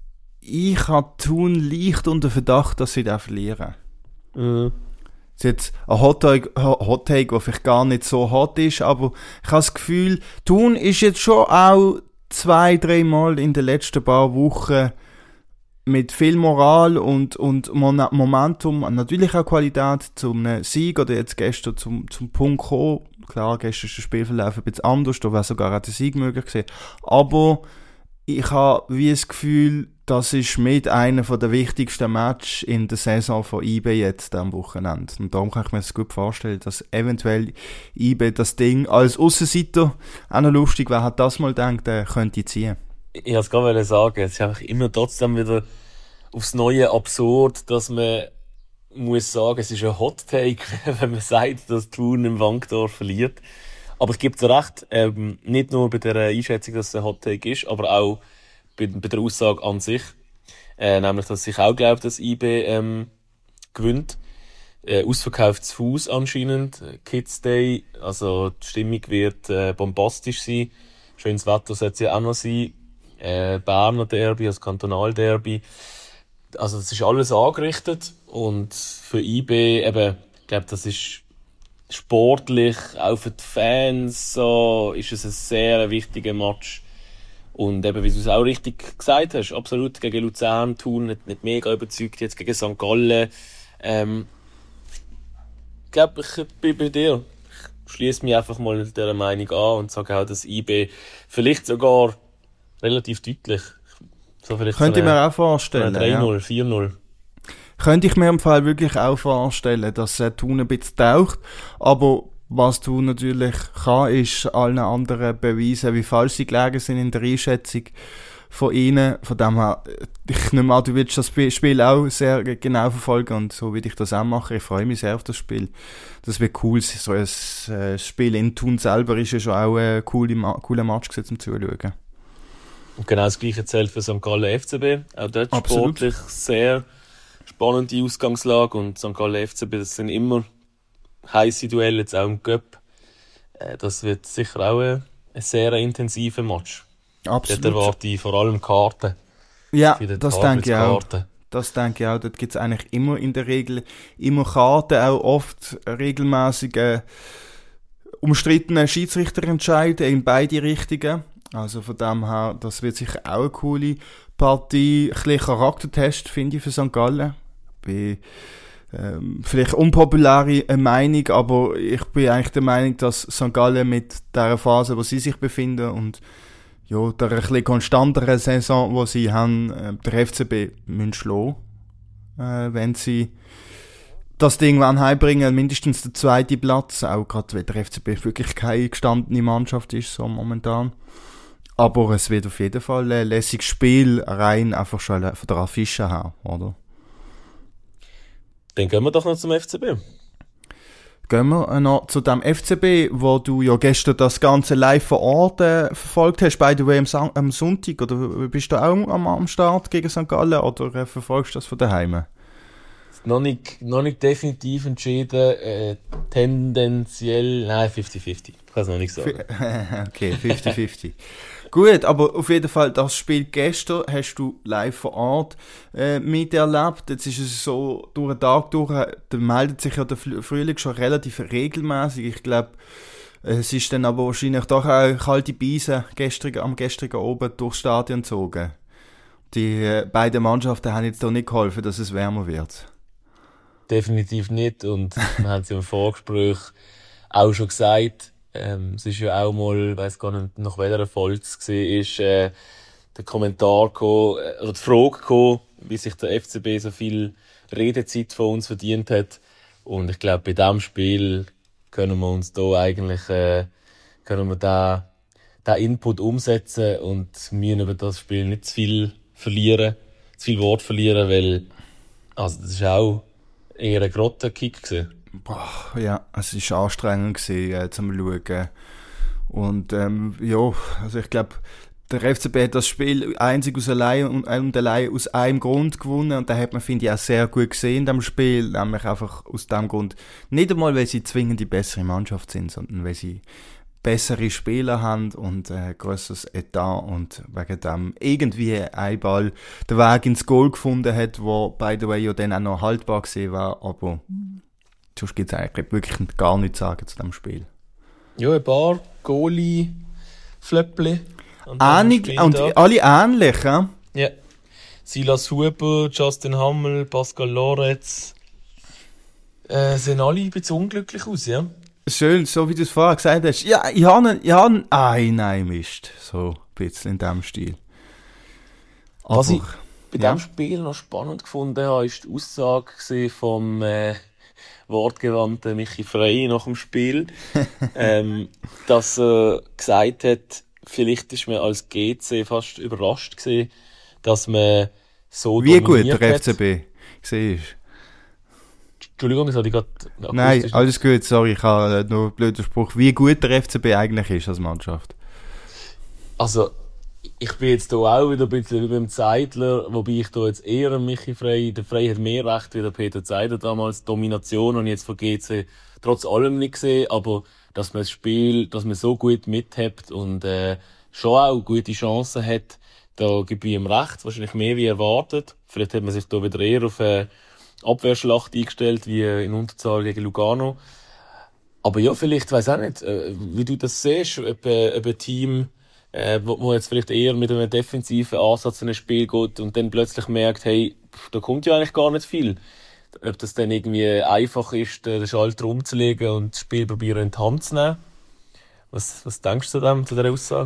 Ich habe Thun leicht unter Verdacht, dass sie da verlieren. Mhm. Das ist jetzt ein Hot Take, Hot Take, der vielleicht gar nicht so hot ist, aber ich habe das Gefühl, Thun ist jetzt schon auch zwei, drei Mal in den letzten paar Wochen mit viel Moral und, und Momentum, natürlich auch Qualität zum Sieg oder jetzt gestern zum, zum Punkt gekommen. Klar, gestern ist der Spielverlauf ein bisschen anders, da wäre sogar auch der Sieg möglich gewesen. Aber ich habe wie das Gefühl, das ist mit einer der wichtigsten Matches in der Saison von I B jetzt am Wochenende. Und darum kann ich mir das gut vorstellen, dass eventuell I B das Ding als Aussenseiter auch noch lustig, wer hat das mal gedacht, der könnte ziehen. Ich wollte es gerade sagen, es ist einfach immer trotzdem wieder aufs Neue absurd, dass man muss sagen, es ist ein Hot Take, wenn man sagt, dass Thun im Wankdorf verliert. Aber es gibt so recht, ähm, nicht nur bei der Einschätzung, dass es ein Hot Take ist, aber auch bei, bei der Aussage an sich. Äh, nämlich, dass ich auch glaube, dass I B ähm, gewinnt. Äh, ausverkauftes Haus anscheinend, Kids Day, also die Stimmung wird äh, bombastisch sein. Schönes Wetter sollte es ja auch noch sein. Äh, Berner Derby, also Kantonalderby. Also das ist alles angerichtet und für I B eben, ich glaube, das ist sportlich, auch für die Fans, so, ist es ein sehr wichtiger Match. Und eben, wie du es auch richtig gesagt hast, absolut gegen Luzern, Thun, nicht, nicht mega überzeugt, jetzt gegen Sankt Gallen. Ähm, ich glaube, ich bin bei dir. Ich schließe mich einfach mal mit dieser Meinung an und sage auch, dass I B vielleicht sogar relativ deutlich, so vielleicht könnte so ich mir auch vorstellen. drei null, ja. vier null. Könnte ich mir im Fall wirklich auch vorstellen, dass äh, Thun ein bisschen taucht. Aber was Thun natürlich kann, ist allen anderen beweisen, wie falsch sie gelegen sind in der Einschätzung. von ihnen. Von dem her, ich nehme an, du willst das Spiel auch sehr genau verfolgen und so will ich das auch machen. Ich freue mich sehr auf das Spiel. Das wird cool. So ein äh, Spiel in Thun selber ist ja schon auch ein cooler coole Match gewesen, zum Zuschauen. Und genau das gleiche zählt für Sankt Gallen F C B. Auch dort Absolut. Sportlich sehr spannende Ausgangslage und Sankt Gallen F C B, das sind immer heisse Duelle, jetzt auch im Cup. Äh, das wird sicher auch ein, ein sehr intensiver Match. Absolut. Dort erwarte ich vor allem Karten. Ja, das denke ich auch. Karten. Das denke ich auch. Dort gibt es eigentlich immer in der Regel immer Karten, auch oft regelmäßige äh, umstrittene Schiedsrichterentscheide in beide Richtungen. Also von dem her, das wird sicher auch eine coole Partie. Ein bisschen Charaktertest, finde ich, für Sankt Gallen. Bei, ähm, vielleicht unpopuläre Meinung, aber ich bin eigentlich der Meinung, dass Sankt Gallen mit der Phase, wo sie sich befinden und ja, der ein bisschen konstanteren Saison, wo sie haben, äh, der F C B müssen schlagen, äh, wenn sie das Ding heimbringen, mindestens der zweite Platz, auch gerade weil der F C B wirklich keine gestandene Mannschaft ist, so momentan. Aber es wird auf jeden Fall ein lässiges Spiel, rein einfach schon von der Affische her, oder? Dann gehen wir doch noch zum F C B. Gehen wir noch zu dem F C B, wo du ja gestern das Ganze live vor Ort äh, verfolgt hast, by the way, am, Sa- am Sonntag, oder bist du auch am, am Start gegen Sankt Gallen, oder äh, verfolgst du das von daheim? Noch nicht, noch nicht definitiv entschieden, äh, tendenziell, nein, fünfzig fünfzig, ich kann es noch nicht sagen. Okay, fünfzig fünfzig. Gut, aber auf jeden Fall, das Spiel gestern hast du live vor Ort äh, miterlebt. Jetzt ist es so, durch den Tag durch, da meldet sich ja der Frühling schon relativ regelmäßig. Ich glaube, es ist dann aber wahrscheinlich doch auch kalte Beise gestern, am gestrigen Abend durchs Stadion gezogen. Die äh, beiden Mannschaften haben jetzt da nicht geholfen, dass es wärmer wird. Definitiv nicht, und wir haben es ja im Vorgespräch auch schon gesagt. Ähm, es ist ja auch mal, ich weiss gar nicht, nach welcher Folge es war, ist äh, der Kommentar gekommen, äh, oder die Frage gekommen, wie sich der F C B so viel Redezeit von uns verdient hat. Und ich glaube, bei diesem Spiel können wir uns da eigentlich äh, können wir da, da Input umsetzen und müssen über das Spiel nicht zu viel verlieren, zu viel Wort verlieren, weil also das ist auch eher ein Grottenkick gewesen. Boah, ja, es war anstrengend gewesen, äh, zum Schauen. Und ähm, ja, also ich glaube, der F C B hat das Spiel einzig aus allein und, und allein aus einem Grund gewonnen. Und da hat man, finde ich, auch sehr gut gesehen in dem Spiel. Nämlich einfach aus dem Grund, nicht einmal, weil sie zwingend die bessere Mannschaft sind, sondern weil sie bessere Spieler haben und ein äh, grösseres Etat und wegen dem irgendwie ein Ball den Weg ins Goal gefunden hat, wo, by the way, ja dann auch noch haltbar gewesen war, aber sonst gibt es eigentlich wirklich gar nichts zu sagen zu diesem Spiel. Ja, ein paar Goalie-Flöppli. Ähnlich, und alle ähnlich, ja? Ja. Silas Huber, Justin Hammel, Pascal Loretz, äh, sehen alle ein bisschen unglücklich aus, ja? Schön, so wie du es vorher gesagt hast. Ja, ich habe ich habe ein nein Mist. So ein bisschen in diesem Stil. Aber, was ich bei ja. diesem Spiel noch spannend gefunden habe, war die Aussage vom äh, wortgewandten Michi Frey nach dem Spiel, ähm, dass er gesagt hat, vielleicht ist man als G C fast überrascht gewesen, dass man so wie gut der hat. F C B war. Entschuldigung, das hatte ich gerade Nein, alles gut, sorry, ich habe nur einen blöden Spruch. Wie gut der F C B eigentlich ist als Mannschaft. Also, ich bin jetzt hier auch wieder ein bisschen wie beim Zeidler, wobei ich hier jetzt eher Michi Frey, der Frey hat mehr Recht wie der Peter Zeidler damals. Domination habe ich jetzt von G C trotz allem nicht gesehen, aber dass man das Spiel, dass man so gut mithabt und äh, schon auch gute Chancen hat, da gebe ich ihm recht, wahrscheinlich mehr wie erwartet. Vielleicht hat man sich da wieder eher auf eine Abwehrschlacht eingestellt, wie in Unterzahl gegen Lugano. Aber ja, vielleicht, weiss auch nicht, äh, wie du das siehst, ob, äh, ob ein Team, äh, wo, wo jetzt vielleicht eher mit einem defensiven Ansatz in ein Spiel geht und dann plötzlich merkt, hey, pff, da kommt ja eigentlich gar nicht viel. Ob das dann irgendwie einfach ist, den Schalter umzulegen und das Spiel probieren in die Hand zu nehmen. Was, was denkst du zu dem, zu dieser Aussage?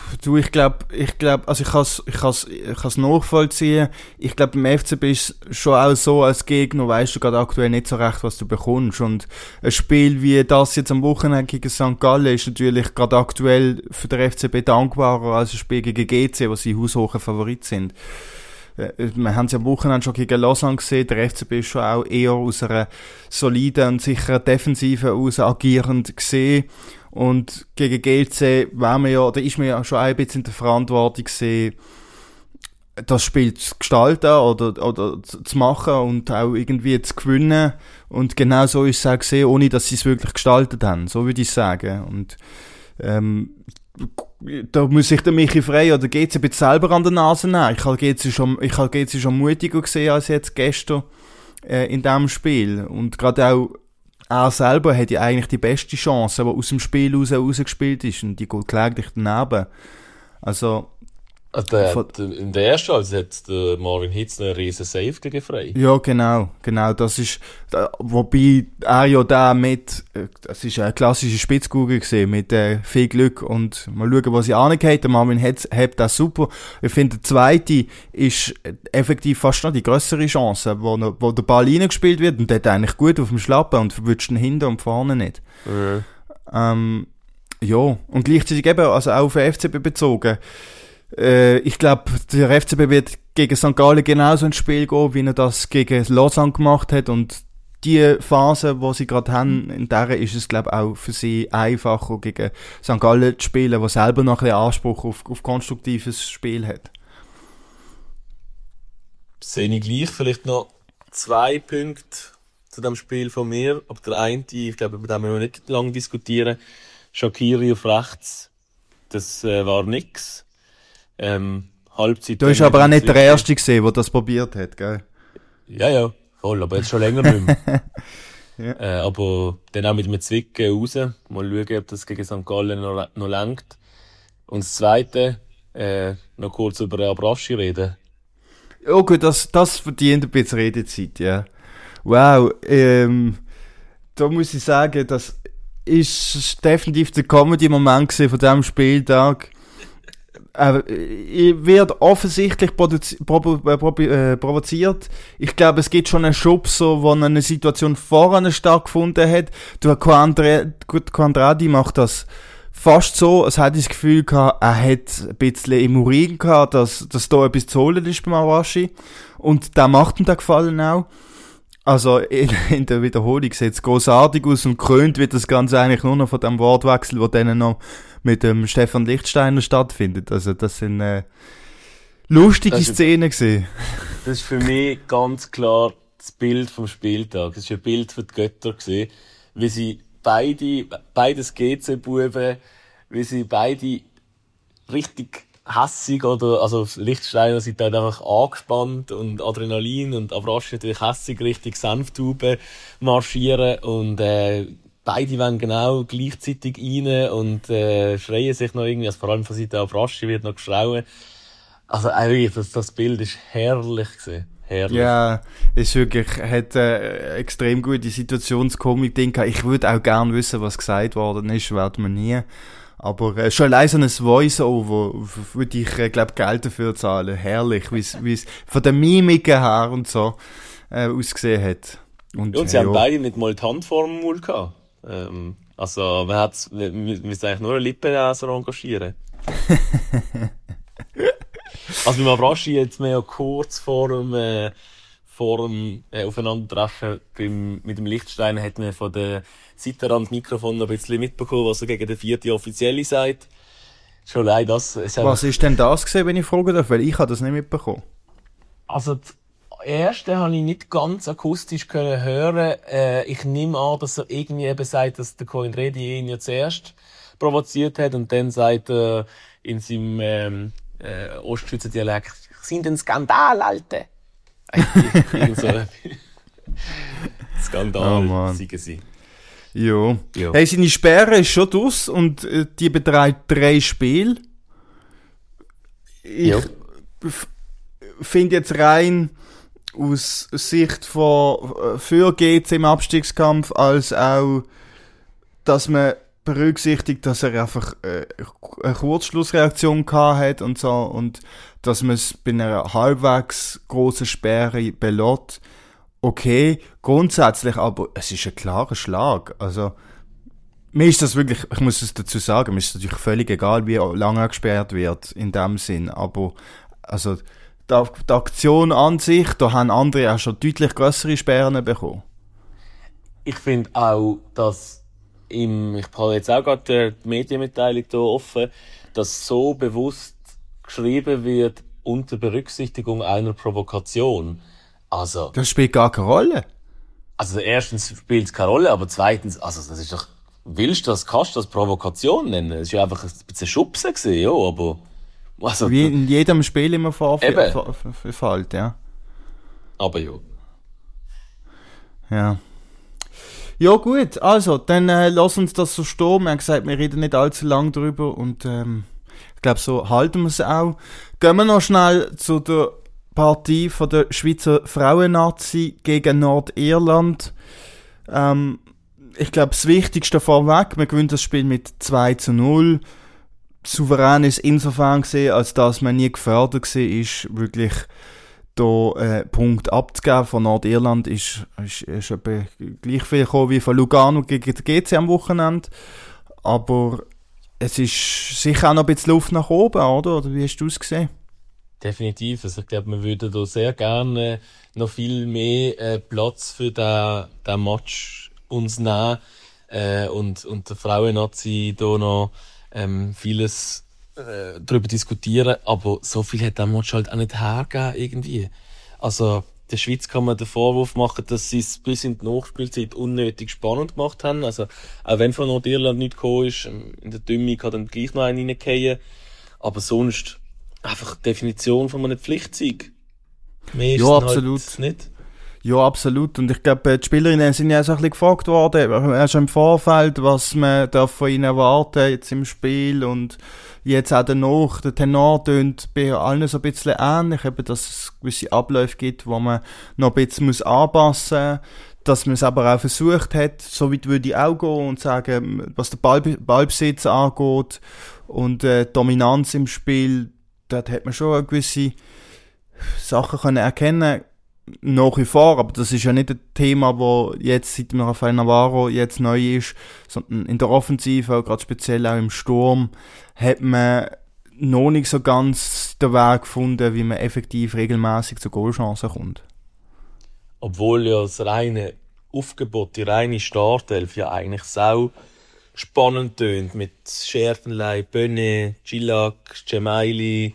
du, ich glaube, ich glaube, also ich kann es ich kann's, ich kann's nachvollziehen. Ich glaube, beim F C B ist es schon auch so, als Gegner weißt du gerade aktuell nicht so recht, was du bekommst. Und ein Spiel wie das jetzt am Wochenende gegen Sankt Gallen ist natürlich gerade aktuell für den F C B dankbarer als ein Spiel gegen G C, wo sie haushoher Favorit sind. Wir haben es ja am Wochenende schon gegen Lausanne gesehen, der F C B ist schon auch eher aus einer soliden und sicheren Defensive heraus agierend gesehen. Und gegen G C war man ja, da ist man ja schon ein bisschen in der Verantwortung gesehen, das Spiel zu gestalten oder, oder zu machen und auch irgendwie zu gewinnen. Und genau so ist es auch gesehen, ohne dass sie es wirklich gestaltet haben, so würde ich sagen. Und ähm, da muss sich der Michi Frey oder G C ein bisschen selber an der Nase nehmen. Ich habe G C schon, ich habe G C schon mutiger gesehen als jetzt gestern äh, in diesem Spiel. Und gerade auch er selber hat ja eigentlich die beste Chance, aber aus dem Spiel raus rausgespielt ist und die geht kläglich daneben. Also, also der hat, in der ersten Halbzeit hat der Marvin Hitz einen riesen Save gegen Frey. Ja, genau, genau, das ist, da, wobei er ja da mit, das ist eine klassische Spitzkugel gesehen, mit äh, viel Glück und mal schauen, was sie angeht. Der Marvin Hitz hat das super. Ich finde, der zweite ist effektiv fast noch die grössere Chance, wo, wo der Ball reingespielt wird und der hat eigentlich gut auf dem Schlappen und verwünscht ihn hinten und vorne nicht. Mhm. Ähm, ja, und gleichzeitig eben, also auch auf den F C B bezogen, Äh, ich glaube, der F C B wird gegen Sankt Gallen genauso ins Spiel gehen, wie er das gegen Lausanne gemacht hat. Und die Phase, die sie gerade haben, in der ist es, glaube ich, auch für sie einfacher, gegen Sankt Gallen zu spielen, was selber noch ein bisschen Anspruch auf, auf konstruktives Spiel hat. Sehe ich gleich. Vielleicht noch zwei Punkte zu dem Spiel von mir. Aber der eine, ich glaube, über den müssen wir nicht lange diskutieren. Shaqiri auf rechts, das äh, war nix. Ähm, Halbzeit. Du bist aber auch nicht der Erste gesehen, der das probiert hat, gell? Ja, ja, voll, aber jetzt schon länger nicht mehr. Ja. Äh, aber dann auch mit einem Zwicken raus. Mal schauen, ob das gegen Sankt Gallen noch, noch lenkt. Und das Zweite, äh, noch kurz über Abraschi reden. Oh gut, das, das verdient ein bisschen Redezeit, ja. Wow, ähm, da muss ich sagen, das ist definitiv der Comedy-Moment von diesem Spieltag. Er wird offensichtlich produzi- provo- äh, provo- äh, provoziert. Ich glaube, es gibt schon einen Schubser, wo eine Situation vorne stattgefunden hat. Der Quandradi macht das fast so, als hätte ich das Gefühl gehabt, er hat ein bisschen im Urin gehabt, dass, dass da etwas zu holen ist beim Awashi. Und da macht ihm der Gefallen auch. Also, in, in der Wiederholung sieht es grossartig aus und krönt wird das Ganze eigentlich nur noch von dem Wortwechsel, der dann noch mit dem Stefan Lichtsteiner stattfindet. Also, das sind, äh, lustige das ist, Szenen gewesen. Das ist für mich ganz klar das Bild vom Spieltag. Es war ein Bild für die Götter gewesen, wie sie beide, beides G C-Buben, wie sie beide richtig hässig oder, also Lichtsteiner sind halt einfach angespannt und Adrenalin und Abraschi natürlich hässig Richtung Senftube marschieren und äh, beide wollen genau gleichzeitig rein und äh, schreien sich noch irgendwie, also vor allem von Seite Abraschi wird noch geschrauen. Also eigentlich, das, das Bild ist herrlich gewesen. Herrlich. Ja, ist wirklich, hat äh, extrem gute Situationskomik-Ding gehabt. Ich würde auch gerne wissen, was gesagt worden ist, werden wir nie. Aber äh, schon allein so ein Voice-Over würde ich, äh, glaube Geld dafür zahlen. Herrlich, wie es von der Mimiken her und so äh, ausgesehen hat. Und, ja, und sie äh, haben ja. beide nicht mal die Hand vor dem Mund gehabt. Ähm, also man hat's, wir müssen eigentlich nur eine Lippenleser engagieren. Also beim Abraschi jetzt mehr ja kurz vor dem, äh, vor dem äh, Aufeinandertreffen beim, mit dem Lichtsteiner hat man von der Seitenrand Mikrofon noch ein bisschen mitbekommen, was er gegen den vierten Offizielle sagt. Schon allein das. Es Was ist denn das gewesen, wenn ich fragen darf? Weil ich habe das nicht mitbekommen. Also das erste habe ich nicht ganz akustisch können hören. Äh, ich nehme an, dass er irgendwie eben sagt, dass der Colin Redi ihn ja zuerst provoziert hat und dann sagt er in seinem ähm, äh, Ostschweizer Dialekt, sind ein Skandal, Alte. Irgend so ein Skandal, oh, sagen sie. Ja. Ja. Hey, seine Sperre ist schon draus und äh, die betreibt drei Spiele. Ich Ja. f- finde jetzt rein aus Sicht von äh, für G C im Abstiegskampf als auch, dass man berücksichtigt, dass er einfach äh, eine Kurzschlussreaktion gehabt hat und so, und dass man es bei einer halbwegs grossen Sperre belässt. Okay, grundsätzlich, aber es ist ein klarer Schlag. Also, mir ist das wirklich, ich muss es dazu sagen, mir ist es natürlich völlig egal, wie lange er gesperrt wird, in dem Sinn. Aber, also, die, die Aktion an sich, da haben andere auch schon deutlich grössere Sperren bekommen. Ich finde auch, dass im, ich habe jetzt auch gerade die Medienmitteilung hier offen, dass so bewusst geschrieben wird unter Berücksichtigung einer Provokation. Also, das spielt gar keine Rolle. Also erstens spielt es keine Rolle, aber zweitens, also das ist doch, willst du das, kannst du das Provokation nennen? Es war ja einfach ein bisschen Schubsen gewesen, ja, aber... Also, wie in jedem Spiel immer Eben. vorfällt, ja. Aber ja. Ja. Ja gut, also, dann äh, lass uns das so stehen. Wir haben gesagt, wir reden nicht allzu lang drüber und ähm, ich glaube, so halten wir es auch. Gehen wir noch schnell zu der Partie von der Schweizer Frauennazi gegen Nordirland. Ähm, ich glaube, das Wichtigste vorweg, wir gewinnen das Spiel mit zwei zu null. Souverän ist insofern gesehen, als dass man nie gefördert war, ist wirklich da äh, Punkt abzugeben. Von Nordirland ist, ist, ist etwa gleich viel gekommen wie von Lugano gegen die G C am Wochenende. Aber es ist sicher auch noch ein bisschen Luft nach oben, oder? Oder wie hast du es gesehen? Definitiv. Also ich glaube, wir würden da sehr gerne noch viel mehr äh, Platz für den, den Match uns nehmen äh, und, und der Frauen-Nazi da noch ähm, vieles äh, darüber diskutieren. Aber so viel hat der Match halt auch nicht hergegeben irgendwie. Also der Schweiz kann man den Vorwurf machen, dass sie es bis in die Nachspielzeit unnötig spannend gemacht haben. Also auch wenn von Nordirland nicht gekommen ist, in der Dümmung kann dann gleich noch einen reingehen. Aber sonst einfach die Definition von einem Pflichtsieg. Mehr ist ja, absolut. Halt nicht. Ja, absolut. Und ich glaube, die Spielerinnen sind ja so ein bisschen gefragt worden, erst im Vorfeld, was man darf von ihnen erwarten jetzt im Spiel, und jetzt auch danach. Der Tenor tönt bei allen so ein bisschen ähnlich, eben, dass es gewisse Abläufe gibt, wo man noch ein bisschen muss anpassen muss, dass man es aber auch versucht hat. So weit würde ich auch gehen und sagen, was den Ball, Ballbesitz angeht und äh, die Dominanz im Spiel, dort hat man schon gewisse Sachen können erkennen, nach wie vor, aber das ist ja nicht ein Thema, das jetzt seit dem Rafael Navarro jetzt neu ist, sondern in der Offensive, gerade speziell auch im Sturm, hat man noch nicht so ganz den Weg gefunden, wie man effektiv regelmäßig zu Goalchancen kommt. Obwohl ja das reine Aufgebot, die reine Startelf ja eigentlich sau spannend tönt, mit Scherfenlei, Bönne, Gilak, Gemaili.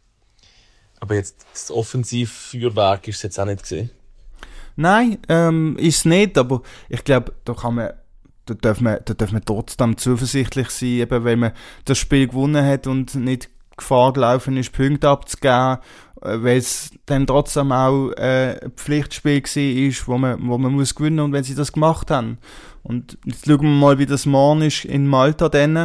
Aber jetzt das Offensivfeuerwerk ist es jetzt auch nicht gesehen. Nein, ähm, ist es nicht, aber ich glaube, da kann man, da darf man, da darf man trotzdem zuversichtlich sein, eben weil man das Spiel gewonnen hat und nicht Gefahr gelaufen ist, Punkte abzugeben, weil es dann trotzdem auch äh, ein Pflichtspiel war, wo man, wo man muss gewinnen, und wenn sie das gemacht haben. Und jetzt schauen wir mal, wie das morgen ist in Malta dann.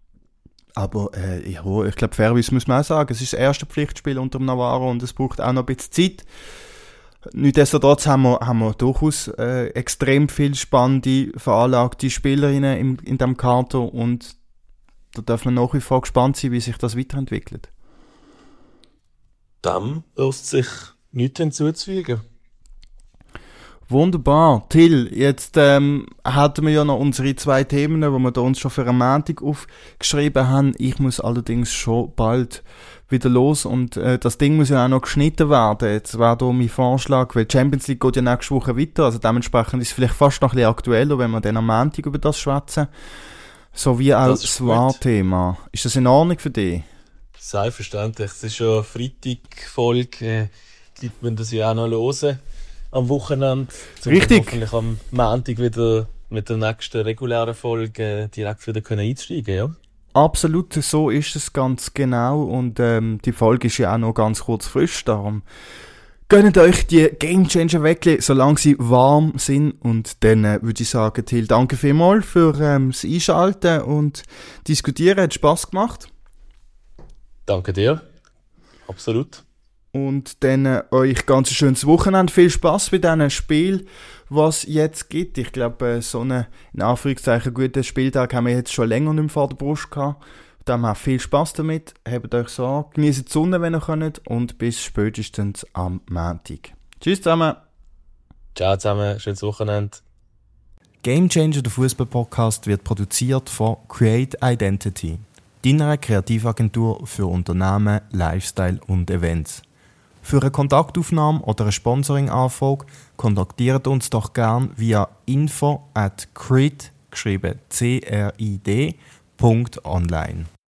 Aber äh, ja, ich glaube, fairerweise muss man auch sagen, es ist das erste Pflichtspiel unter dem Navarro und es braucht auch noch ein bisschen Zeit. Nichtsdestotrotz haben wir, haben wir durchaus äh, extrem viel spannende, veranlagte Spielerinnen im, in diesem Kader, und da darf man nach wie vor gespannt sein, wie sich das weiterentwickelt. Dem lässt sich nichts hinzuzufügen. Wunderbar. Till, jetzt ähm, hatten wir ja noch unsere zwei Themen, die wir da uns schon für eine Montag aufgeschrieben haben. Ich muss allerdings schon bald wieder los, und äh, das Ding muss ja auch noch geschnitten werden. Jetzt wäre da mein Vorschlag, weil die Champions League geht ja nächste Woche weiter, also dementsprechend ist es vielleicht fast noch ein bisschen aktueller, wenn wir dann am Montag über das schwätzen. So wie auch das, das Wahlthema. Ist das in Ordnung für dich? Selbstverständlich. Es ist schon eine Freitag-Folge. Äh, die Leute müssen das ja auch noch hören am Wochenende. Richtig. Hoffentlich am Montag wieder mit der nächsten regulären Folge direkt wieder können einsteigen, ja? Absolut, so ist es ganz genau, und ähm, die Folge ist ja auch noch ganz kurz frisch, darum gönnt euch die Gamechanger weg, solange sie warm sind, und dann äh, würde ich sagen, Till, danke vielmals für ähm, das Einschalten und Diskutieren, hat Spass gemacht. Danke dir, absolut. Und dann äh, euch ganz ein schönes Wochenende. Viel Spaß bei diesen Spielen, was jetzt gibt. Ich glaube, äh, so einen, in Anführungszeichen, guten Spieltag haben wir jetzt schon länger nicht mehr vor der Brust gehabt. Dann habt viel Spaß damit. Habt euch so an. Genießt die Sonne, wenn ihr könnt. Und bis spätestens am Montag. Tschüss zusammen. Ciao zusammen, schönes Wochenende. Game Changer, der Fußball-Podcast, wird produziert von Create Identity, deiner Kreativagentur für Unternehmen, Lifestyle und Events. Für eine Kontaktaufnahme oder eine Sponsoring-Anfrage kontaktiert uns doch gern via info at crid, geschrieben C R I D, Punkt online.